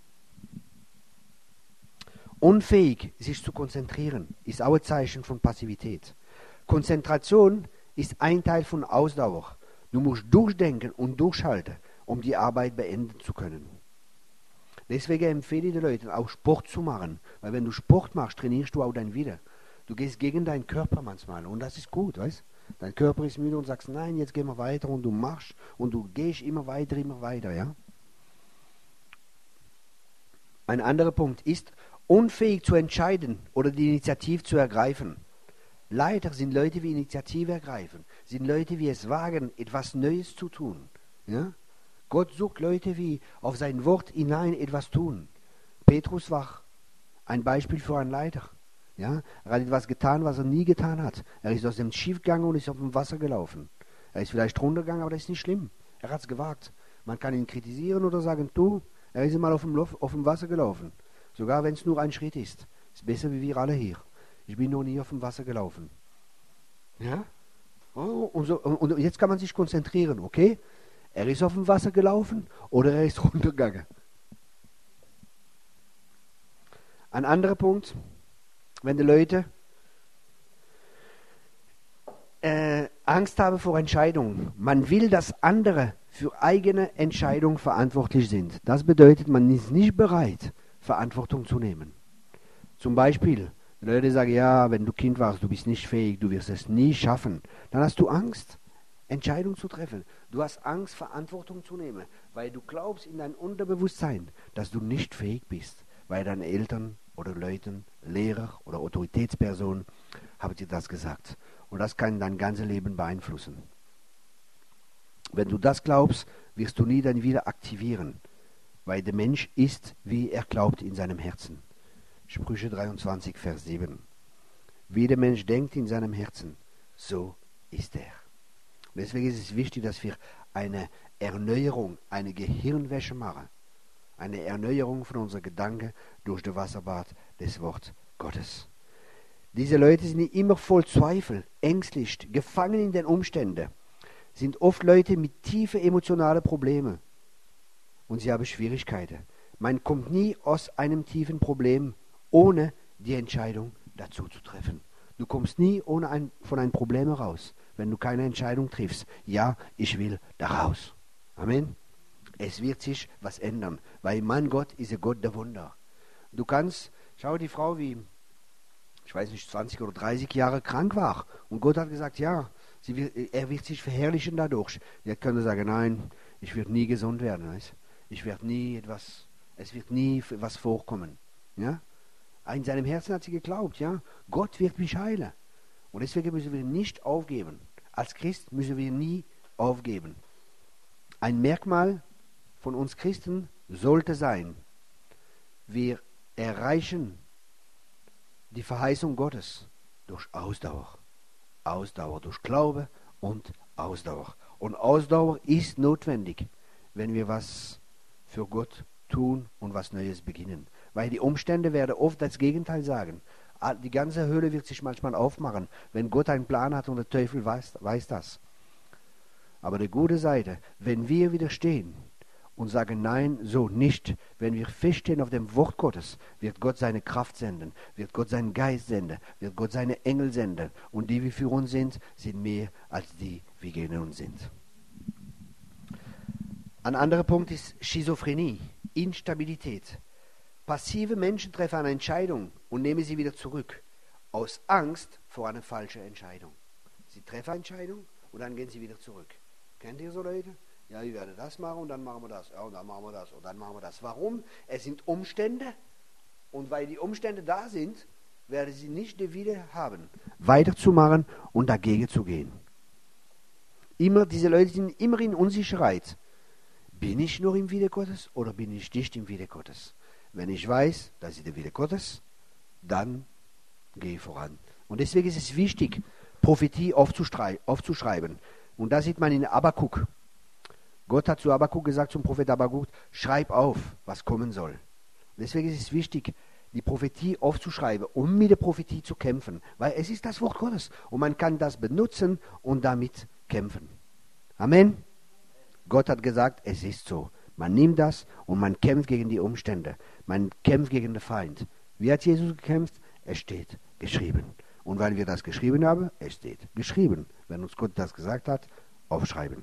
Unfähig, sich zu konzentrieren, ist auch ein Zeichen von Passivität. Konzentration ist ein Teil von Ausdauer. Du musst durchdenken und durchhalten, um die Arbeit beenden zu können. Deswegen empfehle ich den Leuten, auch Sport zu machen. Weil wenn du Sport machst, trainierst du auch dein Wille. Du gehst gegen deinen Körper manchmal und das ist gut, weißt? Dein Körper ist müde und sagst, nein, jetzt gehen wir weiter und du machst und du gehst immer weiter, immer weiter, ja? Ein anderer Punkt ist, unfähig zu entscheiden oder die Initiative zu ergreifen. Leider sind Leute, die Initiative ergreifen, sind Leute, die es wagen, etwas Neues zu tun. Ja? Gott sucht Leute, die auf sein Wort hinein etwas tun. Petrus war ein Beispiel für einen Leiter. Ja? Er hat etwas getan, was er nie getan hat. Er ist aus dem Schiff gegangen und ist auf dem Wasser gelaufen. Er ist vielleicht runtergegangen, aber das ist nicht schlimm. Er hat es gewagt. Man kann ihn kritisieren oder sagen, du, er ist mal auf dem, auf dem Wasser gelaufen. Sogar wenn es nur ein Schritt ist. Ist besser wie wir alle hier. Ich bin noch nie auf dem Wasser gelaufen. Ja? Oh, und, so, und jetzt kann man sich konzentrieren, okay? Er ist auf dem Wasser gelaufen oder er ist runtergegangen. Ein anderer Punkt, wenn die Leute äh, Angst haben vor Entscheidungen. Man will, dass andere für eigene Entscheidungen verantwortlich sind. Das bedeutet, man ist nicht bereit, Verantwortung zu nehmen. Zum Beispiel, die Leute sagen, ja, wenn du Kind warst, du bist nicht fähig, du wirst es nie schaffen. Dann hast du Angst, Entscheidungen zu treffen. Du hast Angst, Verantwortung zu nehmen, weil du glaubst in dein Unterbewusstsein, dass du nicht fähig bist, weil deine Eltern oder Leute, Lehrer oder Autoritätspersonen haben dir das gesagt. Und das kann dein ganzes Leben beeinflussen. Wenn du das glaubst, wirst du nie dein Wille aktivieren, weil der Mensch ist, wie er glaubt in seinem Herzen. Sprüche dreiundzwanzig, Vers sieben. Wie der Mensch denkt in seinem Herzen, so ist er. Und deswegen ist es wichtig, dass wir eine Erneuerung, eine Gehirnwäsche machen. Eine Erneuerung von unseren Gedanken durch das Wasserbad des Wort Gottes. Diese Leute sind immer voll Zweifel, ängstlich, gefangen in den Umständen, sind oft Leute mit tiefen emotionalen Problemen und sie haben Schwierigkeiten. Man kommt nie aus einem tiefen Problem, ohne die Entscheidung dazu zu treffen. Du kommst nie ohne ein, von einem Problem heraus, wenn du keine Entscheidung triffst. Ja, ich will da raus. Amen. Es wird sich was ändern, weil mein Gott ist ein Gott der Wunder. Du kannst, schau die Frau, wie, ich weiß nicht, zwanzig oder dreißig Jahre krank war. Und Gott hat gesagt, ja, sie wird, er wird sich verherrlichen dadurch. Jetzt könnte sagen, nein, ich werde nie gesund werden. Weißt? Ich werde nie etwas, es wird nie was vorkommen. Ja? In seinem Herzen hat sie geglaubt, ja, Gott wird mich heilen. Und deswegen müssen wir nicht aufgeben. Als Christ müssen wir nie aufgeben. Ein Merkmal von uns Christen sollte sein, wir erreichen die Verheißung Gottes durch Ausdauer. Ausdauer durch Glaube und Ausdauer. Und Ausdauer ist notwendig, wenn wir was für Gott tun und was Neues beginnen. Weil die Umstände werden oft das Gegenteil sagen. Die ganze Höhle wird sich manchmal aufmachen, wenn Gott einen Plan hat und der Teufel weiß, weiß das. Aber die gute Seite, wenn wir widerstehen und sagen, nein, so nicht, wenn wir feststehen auf dem Wort Gottes, wird Gott seine Kraft senden, wird Gott seinen Geist senden, wird Gott seine Engel senden. Und die, die für uns sind, sind mehr als die, die gegen uns sind. Ein anderer Punkt ist Schizophrenie, Instabilität. Passive Menschen treffen eine Entscheidung und nehmen sie wieder zurück, aus Angst vor einer falschen Entscheidung. Sie treffen eine Entscheidung und dann gehen sie wieder zurück. Kennt ihr so Leute? Ja, ich werde das machen und dann machen wir das. Ja, und dann machen wir das und dann machen wir das. Warum? Es sind Umstände und weil die Umstände da sind, werden sie nicht den Wille haben, weiterzumachen und dagegen zu gehen. Immer, diese Leute sind immer in Unsicherheit. Bin ich nur im Wille Gottes oder bin ich nicht im Wille Gottes? Wenn ich weiß, dass ich der Wille Gottes, dann gehe ich voran. Und deswegen ist es wichtig, Prophetie aufzuschreiben. Und da sieht man in Habakuk. Gott hat zu Habakuk gesagt, zum Prophet Habakuk, schreib auf, was kommen soll. Deswegen ist es wichtig, die Prophetie aufzuschreiben, um mit der Prophetie zu kämpfen. Weil es ist das Wort Gottes. Und man kann das benutzen und damit kämpfen. Amen. Gott hat gesagt, es ist so. Man nimmt das und man kämpft gegen die Umstände. Man kämpft gegen den Feind. Wie hat Jesus gekämpft? Es steht geschrieben. Und weil wir das geschrieben haben, es steht geschrieben. Wenn uns Gott das gesagt hat, aufschreiben.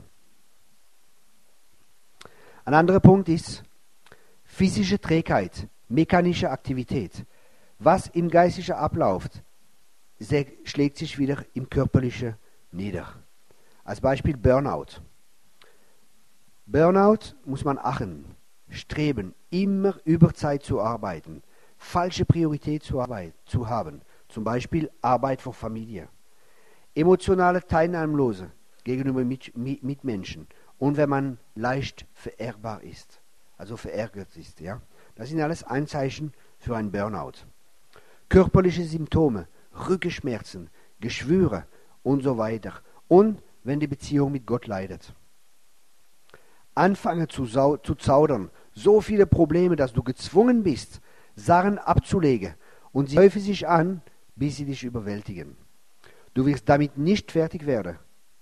Ein anderer Punkt ist physische Trägheit, mechanische Aktivität. Was im Geistlichen abläuft, schlägt sich wieder im Körperlichen nieder. Als Beispiel Burnout. Burnout muss man achten, streben, immer Überzeit zu arbeiten, falsche Priorität zu, Arbeit, zu haben, zum Beispiel Arbeit für Familie, emotionale Teilnahmlose gegenüber Mitmenschen und wenn man leicht verehrbar ist, also verärgert ist. Ja? Das sind alles Anzeichen für ein Burnout. Körperliche Symptome, Rückenschmerzen, Geschwüre und so weiter. Und wenn die Beziehung mit Gott leidet. Anfange zu, sau- zu zaudern, so viele Probleme, dass du gezwungen bist, Sachen abzulegen und sie häufen sich an, bis sie dich überwältigen. Du wirst damit nicht fertig werden.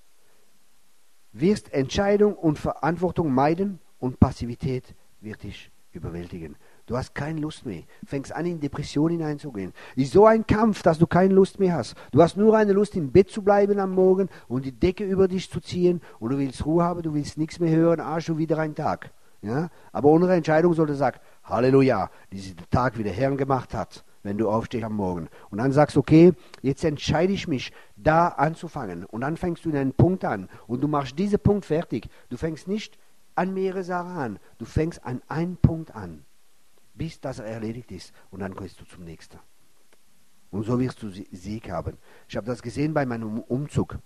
Wirst Entscheidung und Verantwortung meiden und Passivität wird dich überwältigen. Du hast keine Lust mehr. Fängst an, in Depression hineinzugehen. Ist so ein Kampf, dass du keine Lust mehr hast. Du hast nur eine Lust, im Bett zu bleiben am Morgen und die Decke über dich zu ziehen und du willst Ruhe haben, du willst nichts mehr hören, ah, schon wieder ein Tag. Ja? Aber unsere Entscheidung sollte sagen, Halleluja, dieser Tag, wie der Herr gemacht hat, wenn du aufstehst am Morgen. Und dann sagst, okay, jetzt entscheide ich mich, da anzufangen. Und dann fängst du in einen Punkt an und du machst diesen Punkt fertig. Du fängst nicht an mehrere Sachen an, du fängst an einen Punkt an, bis das erledigt ist und dann gehst du zum nächsten. Und so wirst du Sieg haben. Ich habe das gesehen bei meinem Umzug.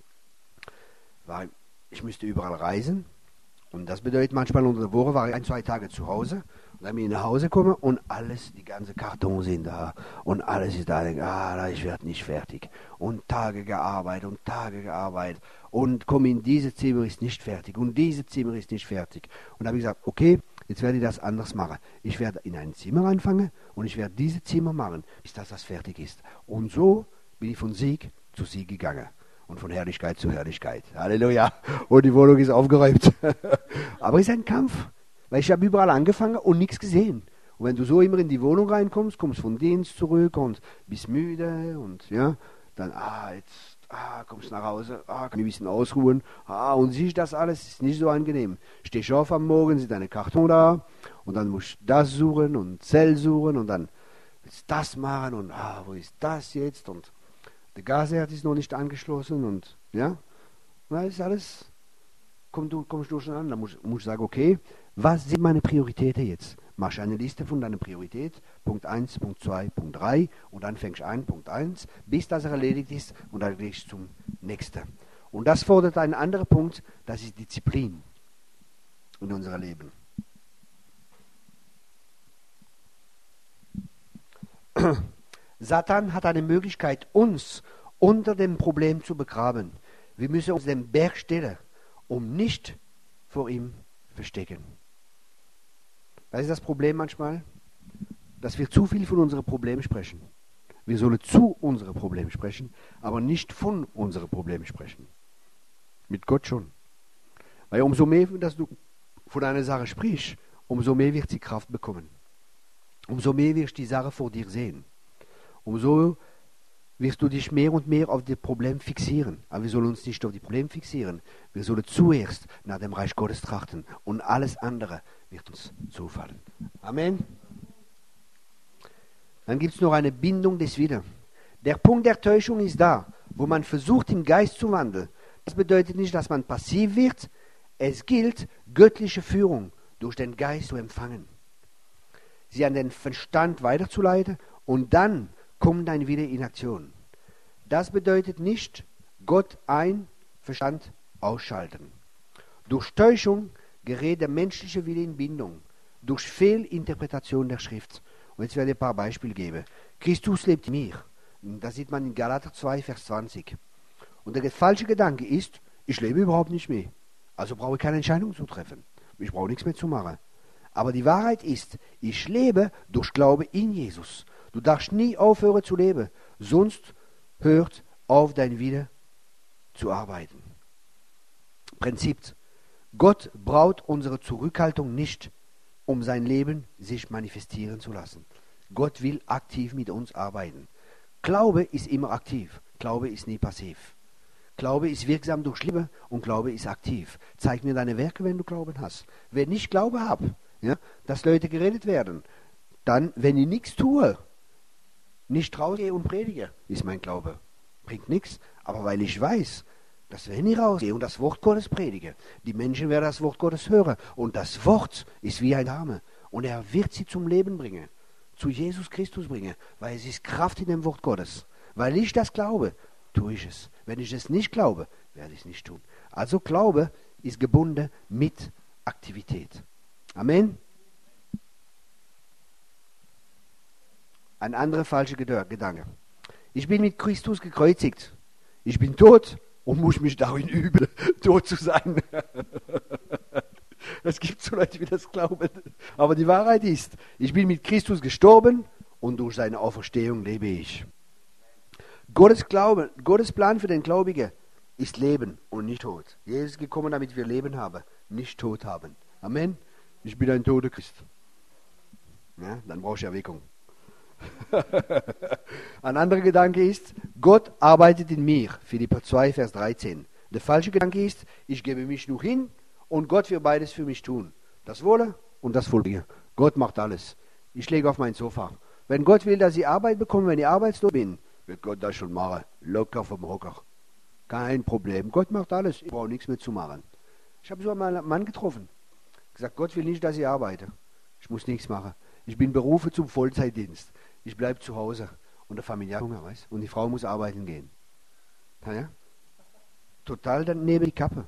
Weil ich müsste überall reisen und das bedeutet manchmal unter der Woche war ich ein, zwei Tage zu Hause und dann bin ich nach Hause komme und alles, die ganze Kartons sind da und alles ist da. Ich, ah, ich werde nicht fertig. Und Tage gearbeitet und Tage gearbeitet und komme in dieses Zimmer ist nicht fertig und dieses Zimmer ist nicht fertig. Und da habe ich gesagt, okay, jetzt werde ich das anders machen. Ich werde in ein Zimmer anfangen und ich werde dieses Zimmer machen, bis das, das fertig ist. Und so bin ich von Sieg zu Sieg gegangen. Und von Herrlichkeit zu Herrlichkeit. Halleluja. Und die Wohnung ist aufgeräumt. Aber es ist ein Kampf. Weil ich habe überall angefangen und nichts gesehen. Und wenn du so immer in die Wohnung reinkommst, kommst von Dienst zurück und bist müde und ja, dann, ah, jetzt ah, kommst nach Hause, ah, kann ich ein bisschen ausruhen. Ah, und siehst das alles, ist nicht so angenehm. Stehst auf am Morgen, sind deine Karton da und dann musst du das suchen und Zell suchen und dann willst du das machen und ah, wo ist das jetzt? Und der Gasherd ist noch nicht angeschlossen und ja, das ist alles, komm, du kommst durcheinander. Dann musst du sagen, okay, was sind meine Prioritäten jetzt? Mach eine Liste von deiner Priorität, Punkt eins, Punkt zwei, Punkt drei und dann fängst du an, Punkt eins, bis das erledigt ist und dann gehst du zum nächsten. Und das fordert einen anderen Punkt, das ist Disziplin in unserem Leben. Satan hat eine Möglichkeit, uns unter dem Problem zu begraben. Wir müssen uns den Berg stellen, um nicht vor ihm zu verstecken. Das ist das Problem manchmal, dass wir zu viel von unseren Problemen sprechen. Wir sollen zu unseren Problemen sprechen, aber nicht von unseren Problemen sprechen. Mit Gott schon. Weil umso mehr, dass du von einer Sache sprichst, umso mehr wird sie Kraft bekommen. Umso mehr wirst du die Sache vor dir sehen. Umso wirst du dich mehr und mehr auf das Problem fixieren. Aber wir sollen uns nicht auf die Probleme fixieren. Wir sollen zuerst nach dem Reich Gottes trachten und alles andere wird uns zufallen. Amen. Dann gibt es noch eine Bindung des Wider. Der Punkt der Täuschung ist da, wo man versucht, im Geist zu wandeln. Das bedeutet nicht, dass man passiv wird. Es gilt, göttliche Führung durch den Geist zu empfangen. Sie an den Verstand weiterzuleiten und dann kommt dann wieder in Aktion. Das bedeutet nicht, Gott ein, Verstand ausschalten. Durch Täuschung gerät der menschliche Wille in Bindung. Durch Fehlinterpretation der Schrift. Und jetzt werde ich ein paar Beispiele geben. Christus lebt in mir. Das sieht man in Galater zwei, Vers zwanzig. Und der falsche Gedanke ist, ich lebe überhaupt nicht mehr. Also brauche ich keine Entscheidung zu treffen. Ich brauche nichts mehr zu machen. Aber die Wahrheit ist, ich lebe durch Glaube in Jesus. Du darfst nie aufhören zu leben, sonst hört auf dein Wille zu arbeiten. Prinzip. Gott braucht unsere Zurückhaltung nicht, um sein Leben sich manifestieren zu lassen. Gott will aktiv mit uns arbeiten. Glaube ist immer aktiv. Glaube ist nie passiv. Glaube ist wirksam durch Liebe und Glaube ist aktiv. Zeig mir deine Werke, wenn du Glauben hast. Wenn ich Glaube habe, ja, dass Leute geredet werden, dann, wenn ich nichts tue, nicht rausgehe und predige, ist mein Glaube. Bringt nichts, aber weil ich weiß, dass wenn ich rausgehe und das Wort Gottes predige, die Menschen werden das Wort Gottes hören. Und das Wort ist wie ein Same. Und er wird sie zum Leben bringen, zu Jesus Christus bringen, weil es ist Kraft in dem Wort Gottes. Weil ich das glaube, tue ich es. Wenn ich es nicht glaube, werde ich es nicht tun. Also Glaube ist gebunden mit Aktivität. Amen. Ein anderer falscher Gedanke. Ich bin mit Christus gekreuzigt. Ich bin tot und muss mich darin üben, tot zu sein. Es gibt so Leute, die das glauben. Aber die Wahrheit ist, ich bin mit Christus gestorben und durch seine Auferstehung lebe ich. Gottes Glaube, Gottes Plan für den Gläubigen ist Leben und nicht Tod. Jesus ist gekommen, damit wir Leben haben, nicht Tod haben. Amen. Ich bin ein toter Christ. Ja, dann brauchst du Erweckung. Ein anderer Gedanke ist, Gott arbeitet in mir. Philipper zwei, Vers dreizehn. Der falsche Gedanke ist, ich gebe mich nur hin und Gott wird beides für mich tun. Das Wolle und das Vollbringen. Gott macht alles. Ich lege auf mein Sofa. Wenn Gott will, dass ich Arbeit bekomme, wenn ich arbeitslos bin, wird Gott das schon machen. Locker vom Hocker. Kein Problem. Gott macht alles. Ich brauche nichts mehr zu machen. Ich habe so einmal einen Mann getroffen. Gesagt, Gott will nicht, dass ich arbeite. Ich muss nichts machen. Ich bin berufen zum Vollzeitdienst. Ich bleibe zu Hause. Und der Familie hat Hunger, weißt? Und die Frau muss arbeiten gehen. Ja? Total daneben die Kappe.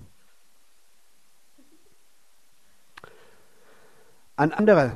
Ein anderer.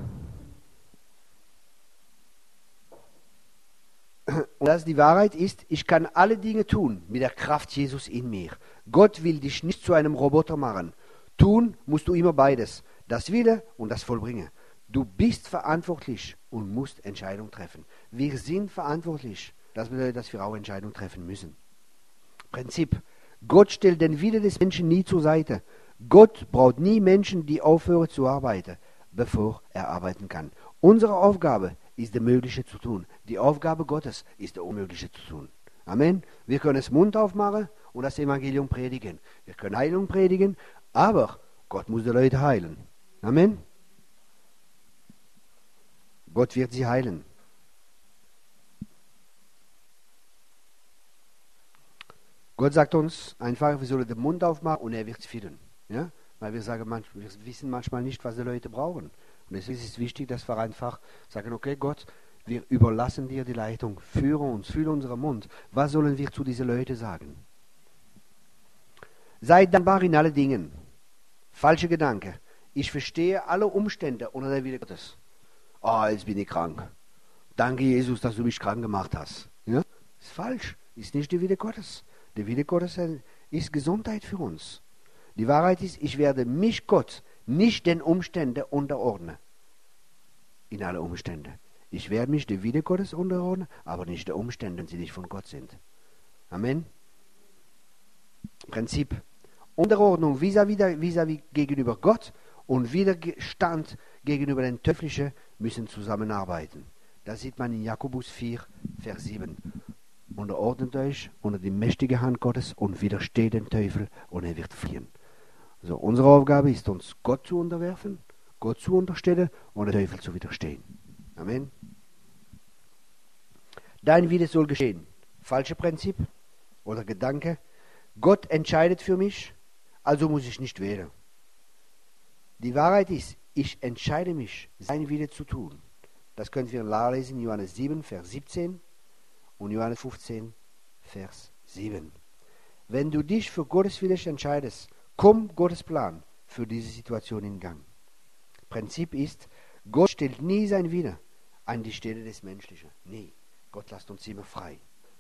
Und das die Wahrheit ist, ich kann alle Dinge tun mit der Kraft Jesus in mir. Gott will dich nicht zu einem Roboter machen. Tun musst du immer beides. Das Wille und das Vollbringen. Du bist verantwortlich und musst Entscheidungen treffen. Wir sind verantwortlich. Das bedeutet, dass wir auch Entscheidungen treffen müssen. Prinzip. Gott stellt den Wille des Menschen nie zur Seite. Gott braucht nie Menschen, die aufhören zu arbeiten, bevor er arbeiten kann. Unsere Aufgabe ist, das Mögliche zu tun. Die Aufgabe Gottes ist, das Unmögliche zu tun. Amen. Wir können es Mund aufmachen und das Evangelium predigen. Wir können Heilung predigen, aber Gott muss die Leute heilen. Amen. Gott wird sie heilen. Gott sagt uns einfach, wir sollen den Mund aufmachen und er wird es füllen. Ja? Weil wir sagen, manch, wir wissen manchmal nicht, was die Leute brauchen. Und deswegen ist es wichtig, dass wir einfach sagen, okay Gott, wir überlassen dir die Leitung, führe uns, fülle unseren Mund. Was sollen wir zu diesen Leuten sagen? Seid dankbar in allen Dingen. Falsche Gedanke. Ich verstehe alle Umstände unter der Wille Gottes. Ah, oh, jetzt bin ich krank. Danke, Jesus, dass du mich krank gemacht hast. Ja? Ist falsch. Ist nicht der Wille Gottes. Der Wille Gottes ist Gesundheit für uns. Die Wahrheit ist, ich werde mich Gott nicht den Umständen unterordnen. In alle Umstände. Ich werde mich der Wille Gottes unterordnen, aber nicht der Umständen, die nicht von Gott sind. Amen. Prinzip. Unterordnung vis-à-vis, vis-à-vis gegenüber Gott und Widerstand gegenüber den Teuflischen müssen zusammenarbeiten. Das sieht man in Jakobus vier, Vers sieben. Unterordnet euch unter die mächtige Hand Gottes und widersteht den Teufel und er wird fliehen. Also unsere Aufgabe ist, uns Gott zu unterwerfen, Gott zu unterstellen und den Teufel zu widerstehen. Amen. Dein Wille soll geschehen. Falsches Prinzip oder Gedanke. Gott entscheidet für mich, also muss ich nicht wählen. Die Wahrheit ist, ich entscheide mich, sein Wille zu tun. Das können wir nachlesen in Johannes sieben, Vers siebzehn und Johannes fünfzehn, Vers sieben. Wenn du dich für Gottes Wille entscheidest, kommt Gottes Plan für diese Situation in Gang. Prinzip ist, Gott stellt nie sein Wille an die Stelle des Menschlichen. Nie. Gott lässt uns immer frei.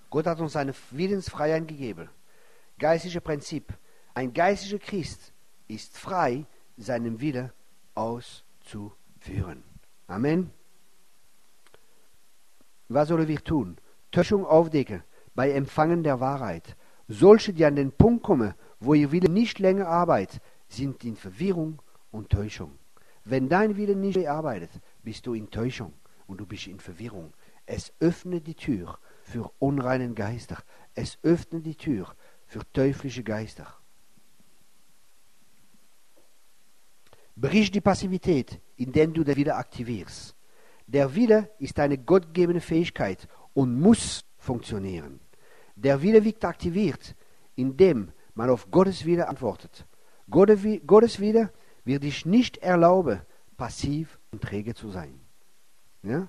Gott hat uns seine Willensfreiheit gegeben. Geistliches Prinzip. Ein geistlicher Christ ist frei, seinen Willen auszuführen. Amen. Was sollen wir tun? Täuschung aufdecken bei Empfangen der Wahrheit. Solche, die an den Punkt kommen, wo ihr Wille nicht länger arbeitet, sind in Verwirrung und Täuschung. Wenn dein Wille nicht mehr arbeitet, bist du in Täuschung und du bist in Verwirrung. Es öffnet die Tür für unreinen Geister. Es öffnet die Tür für teuflische Geister. Brich die Passivität, indem du den Wille aktivierst. Der Wille ist eine gottgegebene Fähigkeit und muss funktionieren. Der Wille wird aktiviert, indem man auf Gottes Wille antwortet. Gottes Wille wird dich nicht erlauben, passiv und träge zu sein. Ja?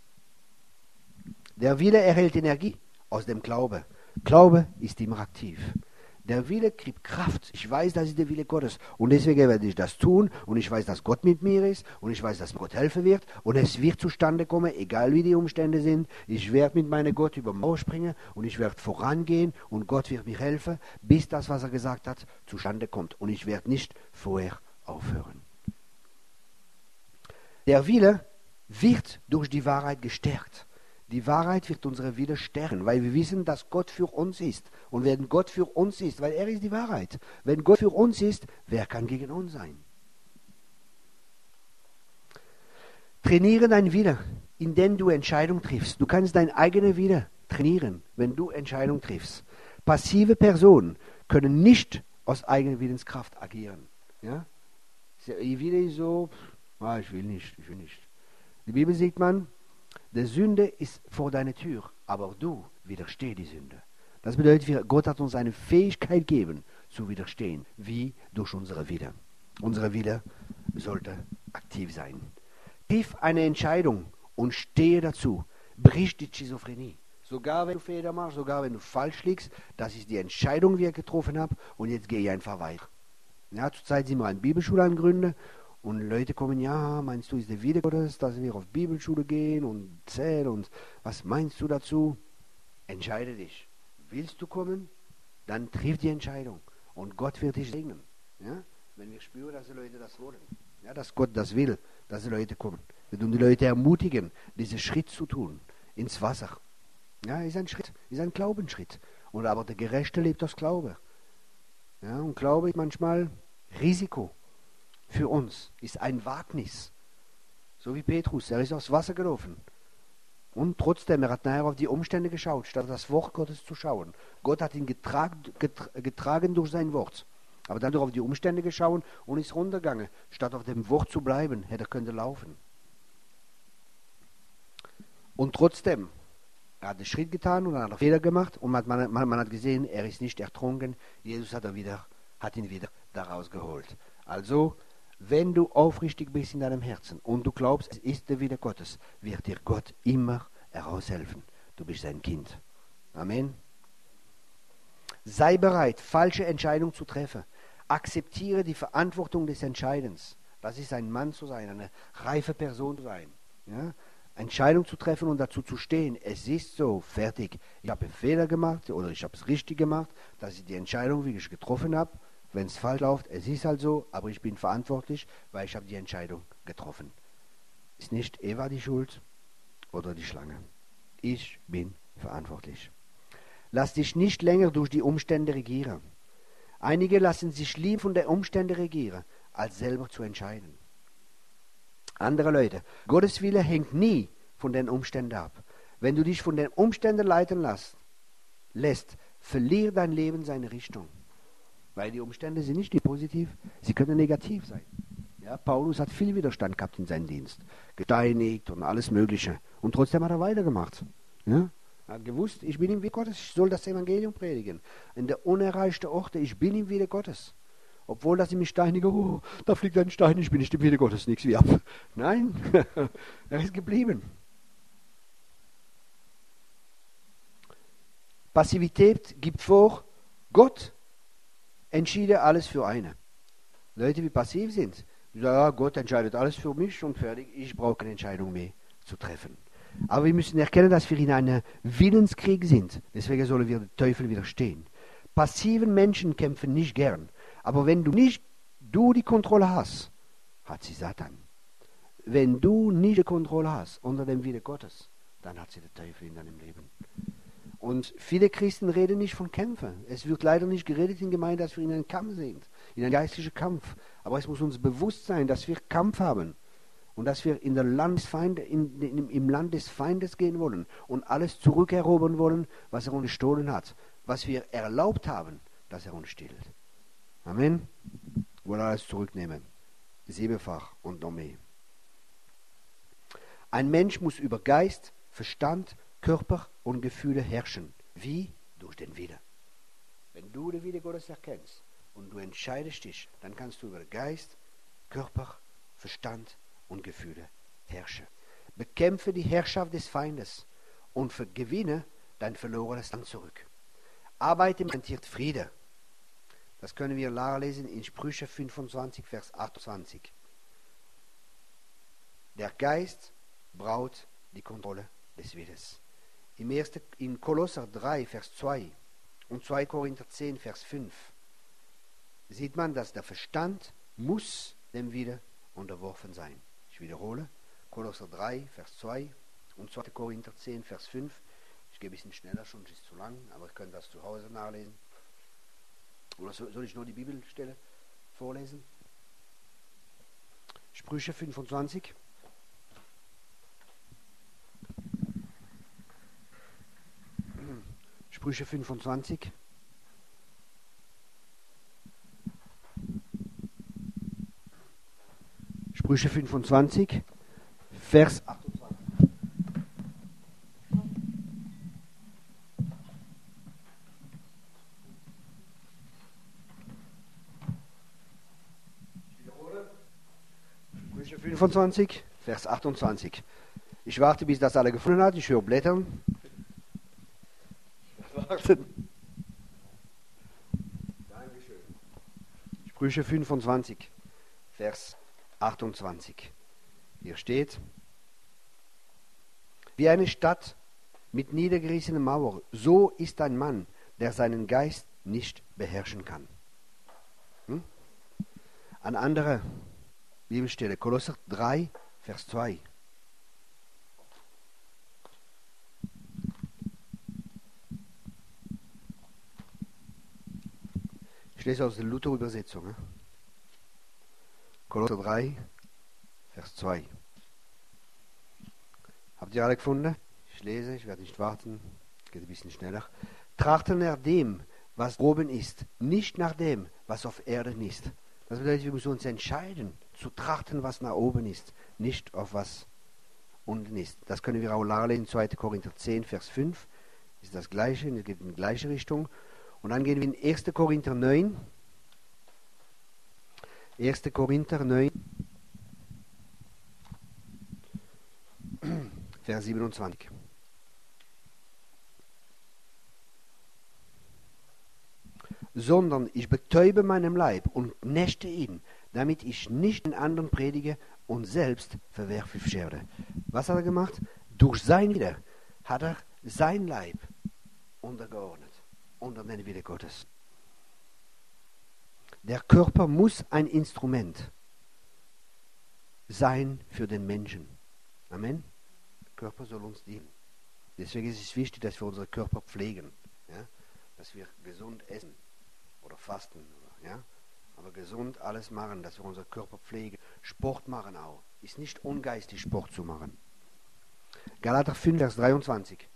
Der Wille erhält Energie aus dem Glaube. Glaube ist immer aktiv. Der Wille kriegt Kraft. Ich weiß, das ist der Wille Gottes. Und deswegen werde ich das tun. Und ich weiß, dass Gott mit mir ist. Und ich weiß, dass Gott helfen wird. Und es wird zustande kommen, egal wie die Umstände sind. Ich werde mit meinem Gott über die Mauer springen. Und ich werde vorangehen. Und Gott wird mir helfen, bis das, was er gesagt hat, zustande kommt. Und ich werde nicht vorher aufhören. Der Wille wird durch die Wahrheit gestärkt. Die Wahrheit wird unsere Wille stärken, weil wir wissen, dass Gott für uns ist. Und wenn Gott für uns ist, weil er ist die Wahrheit, wenn Gott für uns ist, wer kann gegen uns sein? Trainiere deinen Wille, indem du Entscheidungen triffst. Du kannst deinen eigenen Wille trainieren, wenn du Entscheidungen triffst. Passive Personen können nicht aus eigener Willenskraft agieren. Ja? Ich will so, ah, ich will nicht, ich will nicht. Die Bibel sagt man, die Sünde ist vor deiner Tür, aber du widersteh die Sünde. Das bedeutet, Gott hat uns eine Fähigkeit gegeben, zu widerstehen, wie durch unsere Wille. Unsere Wille sollte aktiv sein. Triff eine Entscheidung und stehe dazu. Brich die Schizophrenie. Sogar wenn du Fehler machst, sogar wenn du falsch liegst, das ist die Entscheidung, die ich getroffen habe, und jetzt gehe ich einfach weiter. Ja, zurzeit sind wir eine Bibelschule an Gründe. Und Leute kommen, ja, meinst du, ist der Wille Gottes, dass wir auf Bibelschule gehen und zählen und was meinst du dazu? Entscheide dich. Willst du kommen? Dann triff die Entscheidung und Gott wird dich segnen. Ja? Wenn wir spüren, dass die Leute das wollen, ja, dass Gott das will, dass die Leute kommen. Wir tun die Leute ermutigen, diesen Schritt zu tun, ins Wasser. Ja, ist ein Schritt, ist ein Glaubensschritt. Und aber der Gerechte lebt aus Glaube. Ja, und Glaube ist manchmal Risiko. Für uns ist ein Wagnis. So wie Petrus, er ist aufs Wasser gelaufen. Und trotzdem, er hat nachher auf die Umstände geschaut, statt das Wort Gottes zu schauen. Gott hat ihn getragen, getragen durch sein Wort. Aber dann hat er auf die Umstände geschaut und ist runtergegangen. Statt auf dem Wort zu bleiben, hätte er können laufen. Und trotzdem, er hat den Schritt getan und hat einen Fehler gemacht. Und man, man, man hat gesehen, er ist nicht ertrunken. Jesus hat, er wieder, hat ihn wieder daraus geholt. Also, wenn du aufrichtig bist in deinem Herzen und du glaubst, es ist der Wille Gottes, wird dir Gott immer heraushelfen. Du bist sein Kind. Amen. Sei bereit, falsche Entscheidungen zu treffen. Akzeptiere die Verantwortung des Entscheidens. Das ist ein Mann zu sein, eine reife Person zu sein. Ja? Entscheidung zu treffen und dazu zu stehen. Es ist so, fertig. Ich habe einen Fehler gemacht oder ich habe es richtig gemacht, dass ich die Entscheidung wirklich getroffen habe. Wenn es falsch läuft, es ist halt so, aber ich bin verantwortlich, weil ich habe die Entscheidung getroffen. Ist nicht Eva die Schuld oder die Schlange. Ich bin verantwortlich. Lass dich nicht länger durch die Umstände regieren. Einige lassen sich lieber von den Umständen regieren, als selber zu entscheiden. Andere Leute, Gottes Wille hängt nie von den Umständen ab. Wenn du dich von den Umständen leiten lässt, lässt verliert dein Leben seine Richtung. Weil die Umstände sind nicht positiv, sie können negativ sein. Ja, Paulus hat viel Widerstand gehabt in seinem Dienst. Gesteinigt und alles Mögliche. Und trotzdem hat er weitergemacht. Ja? Er hat gewusst, ich bin im Wille Gottes, ich soll das Evangelium predigen. In der unerreichten Orte, ich bin im Wille Gottes. Obwohl, dass sie mich steinigen, oh, da fliegt ein Stein, ich bin nicht im Wille Gottes, nichts wie ab. Nein, er ist geblieben. Passivität gibt vor, Gott entschiede alles für eine. Leute, die passiv sind, die sagen, ja, Gott entscheidet alles für mich und fertig, ich brauche keine Entscheidung mehr zu treffen. Aber wir müssen erkennen, dass wir in einem Willenskrieg sind. Deswegen sollen wir dem Teufel widerstehen. Passiven Menschen kämpfen nicht gern. Aber wenn du nicht du die Kontrolle hast, hat sie Satan. Wenn du nicht die Kontrolle hast unter dem Wille Gottes, dann hat sie der Teufel in deinem Leben. Und viele Christen reden nicht von Kämpfen. Es wird leider nicht geredet in Gemeinde, dass wir in einem Kampf sind, in einem geistlichen Kampf. Aber es muss uns bewusst sein, dass wir Kampf haben und dass wir in der Land des Feindes, in, in, im Land des Feindes gehen wollen und alles zurückerobern wollen, was er uns gestohlen hat, was wir erlaubt haben, dass er uns stiehlt. Amen. Wir wollen alles zurücknehmen. Siebenfach und noch mehr. Ein Mensch muss über Geist, Verstand, Körper und Gefühle herrschen. Wie? Durch den Wille. Wenn du den Wille Gottes erkennst und du entscheidest dich, dann kannst du über Geist, Körper, Verstand und Gefühle herrschen. Bekämpfe die Herrschaft des Feindes und gewinne dein verlorenes Land zurück. Arbeite mit Friede. Das können wir nachlesen in Sprüche fünfundzwanzig, Vers achtundzwanzig. Der Geist braucht die Kontrolle des Willens. Im ersten, in Kolosser drei, Vers zwei und zweiter Korinther zehn, Vers fünf sieht man, dass der Verstand muss dem Wille unterworfen sein. Ich wiederhole, Kolosser drei, Vers zwei und zweiter Korinther zehn, Vers fünf. Ich gehe ein bisschen schneller, schon ist zu lang, aber ich kann das zu Hause nachlesen. Oder soll ich nur die Bibelstelle vorlesen? Sprüche fünfundzwanzig. Sprüche fünfundzwanzig. Sprüche fünfundzwanzig, Vers achtundzwanzig. Ich wiederhole. Sprüche fünfundzwanzig, Vers achtundzwanzig. Ich warte, bis das alle gefunden hat. Ich höre Blättern. Warten. Dankeschön. Sprüche fünfundzwanzig, Vers achtundzwanzig. Hier steht: Wie eine Stadt mit niedergerissener Mauer, so ist ein Mann, der seinen Geist nicht beherrschen kann. Hm? Eine andere Bibelstelle, Kolosser drei, Vers zwei. Ich lese aus der Luther-Übersetzung. Kolosser drei, Vers zwei. Habt ihr alle gefunden? Ich lese, ich werde nicht warten. Geht ein bisschen schneller. Trachten nach dem, was oben ist, nicht nach dem, was auf Erden ist. Das bedeutet, wir müssen uns entscheiden, zu trachten, was nach oben ist, nicht auf was unten ist. Das können wir auch nachlesen in zweiter Korinther zehn, Vers fünf. Das ist das Gleiche, es geht in die gleiche Richtung. Und dann gehen wir in erster Korinther neun. erster Korinther neun, Vers siebenundzwanzig. Sondern ich betäube meinem Leib und nächte ihn, damit ich nicht den anderen predige und selbst verwerflich werde. Was hat er gemacht? Durch sein Wille hat er sein Leib untergeordnet, unter den Wille Gottes. Der Körper muss ein Instrument sein für den Menschen. Amen. Der Körper soll uns dienen. Deswegen ist es wichtig, dass wir unseren Körper pflegen. Ja? Dass wir gesund essen oder fasten. Oder, ja? Aber gesund alles machen, dass wir unseren Körper pflegen. Sport machen auch. Ist nicht ungeistig, Sport zu machen. Galater fünf, Vers dreiundzwanzig.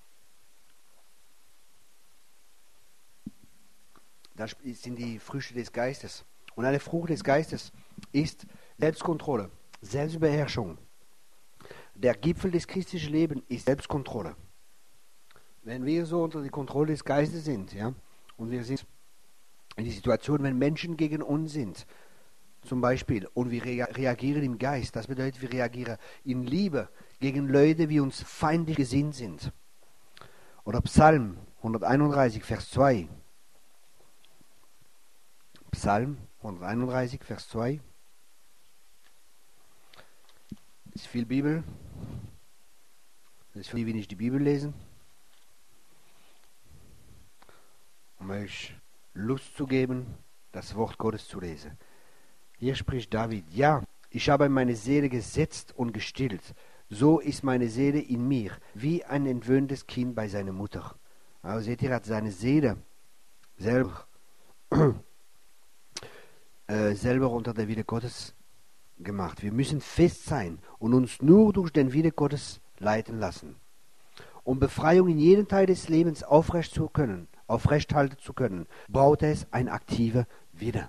Das sind die Früchte des Geistes. Und eine Frucht des Geistes ist Selbstkontrolle, Selbstbeherrschung. Der Gipfel des christlichen Lebens ist Selbstkontrolle. Wenn wir so unter die Kontrolle des Geistes sind, ja, und wir sind in die Situation, wenn Menschen gegen uns sind, zum Beispiel, und wir rea- reagieren im Geist, das bedeutet, wir reagieren in Liebe gegen Leute, die uns feindlich gesinnt sind. Oder Psalm hunderteinunddreißig, Vers zwei. Psalm hunderteinunddreißig, Vers zwei. Ist viel Bibel. Das ist für die, die nicht die Bibel lesen, um euch Lust zu geben, das Wort Gottes zu lesen. Hier spricht David: Ja, ich habe meine Seele gesetzt und gestillt. So ist meine Seele in mir, wie ein entwöhntes Kind bei seiner Mutter. Also seht ihr, er hat seine Seele selber, äh, selber unter der Wille Gottes gemacht. Wir müssen fest sein und uns nur durch den Wille Gottes leiten lassen. Um Befreiung in jedem Teil des Lebens aufrecht zu können, aufrechthalten zu können, braucht es ein aktiver Wille.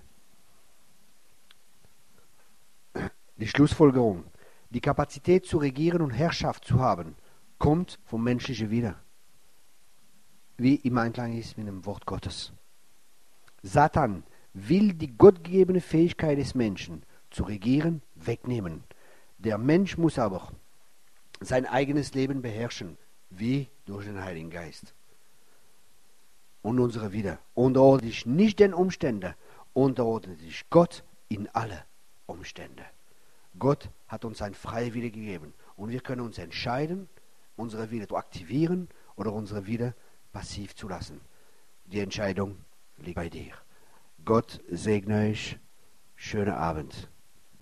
Die Schlussfolgerung: Die Kapazität zu regieren und Herrschaft zu haben, kommt vom menschlichen Wille, wie im Einklang ist mit dem Wort Gottes. Satan will die gottgegebene Fähigkeit des Menschen zu regieren wegnehmen. Der Mensch muss aber sein eigenes Leben beherrschen, wie durch den Heiligen Geist. Und unsere Wille. Unterordne dich nicht den Umständen, unterordne dich Gott in alle Umstände. Gott hat uns einen freien Wille gegeben und wir können uns entscheiden, unsere Wille zu aktivieren oder unsere Wille passiv zu lassen. Die Entscheidung liegt bei dir. Gott segne euch. Schönen Abend.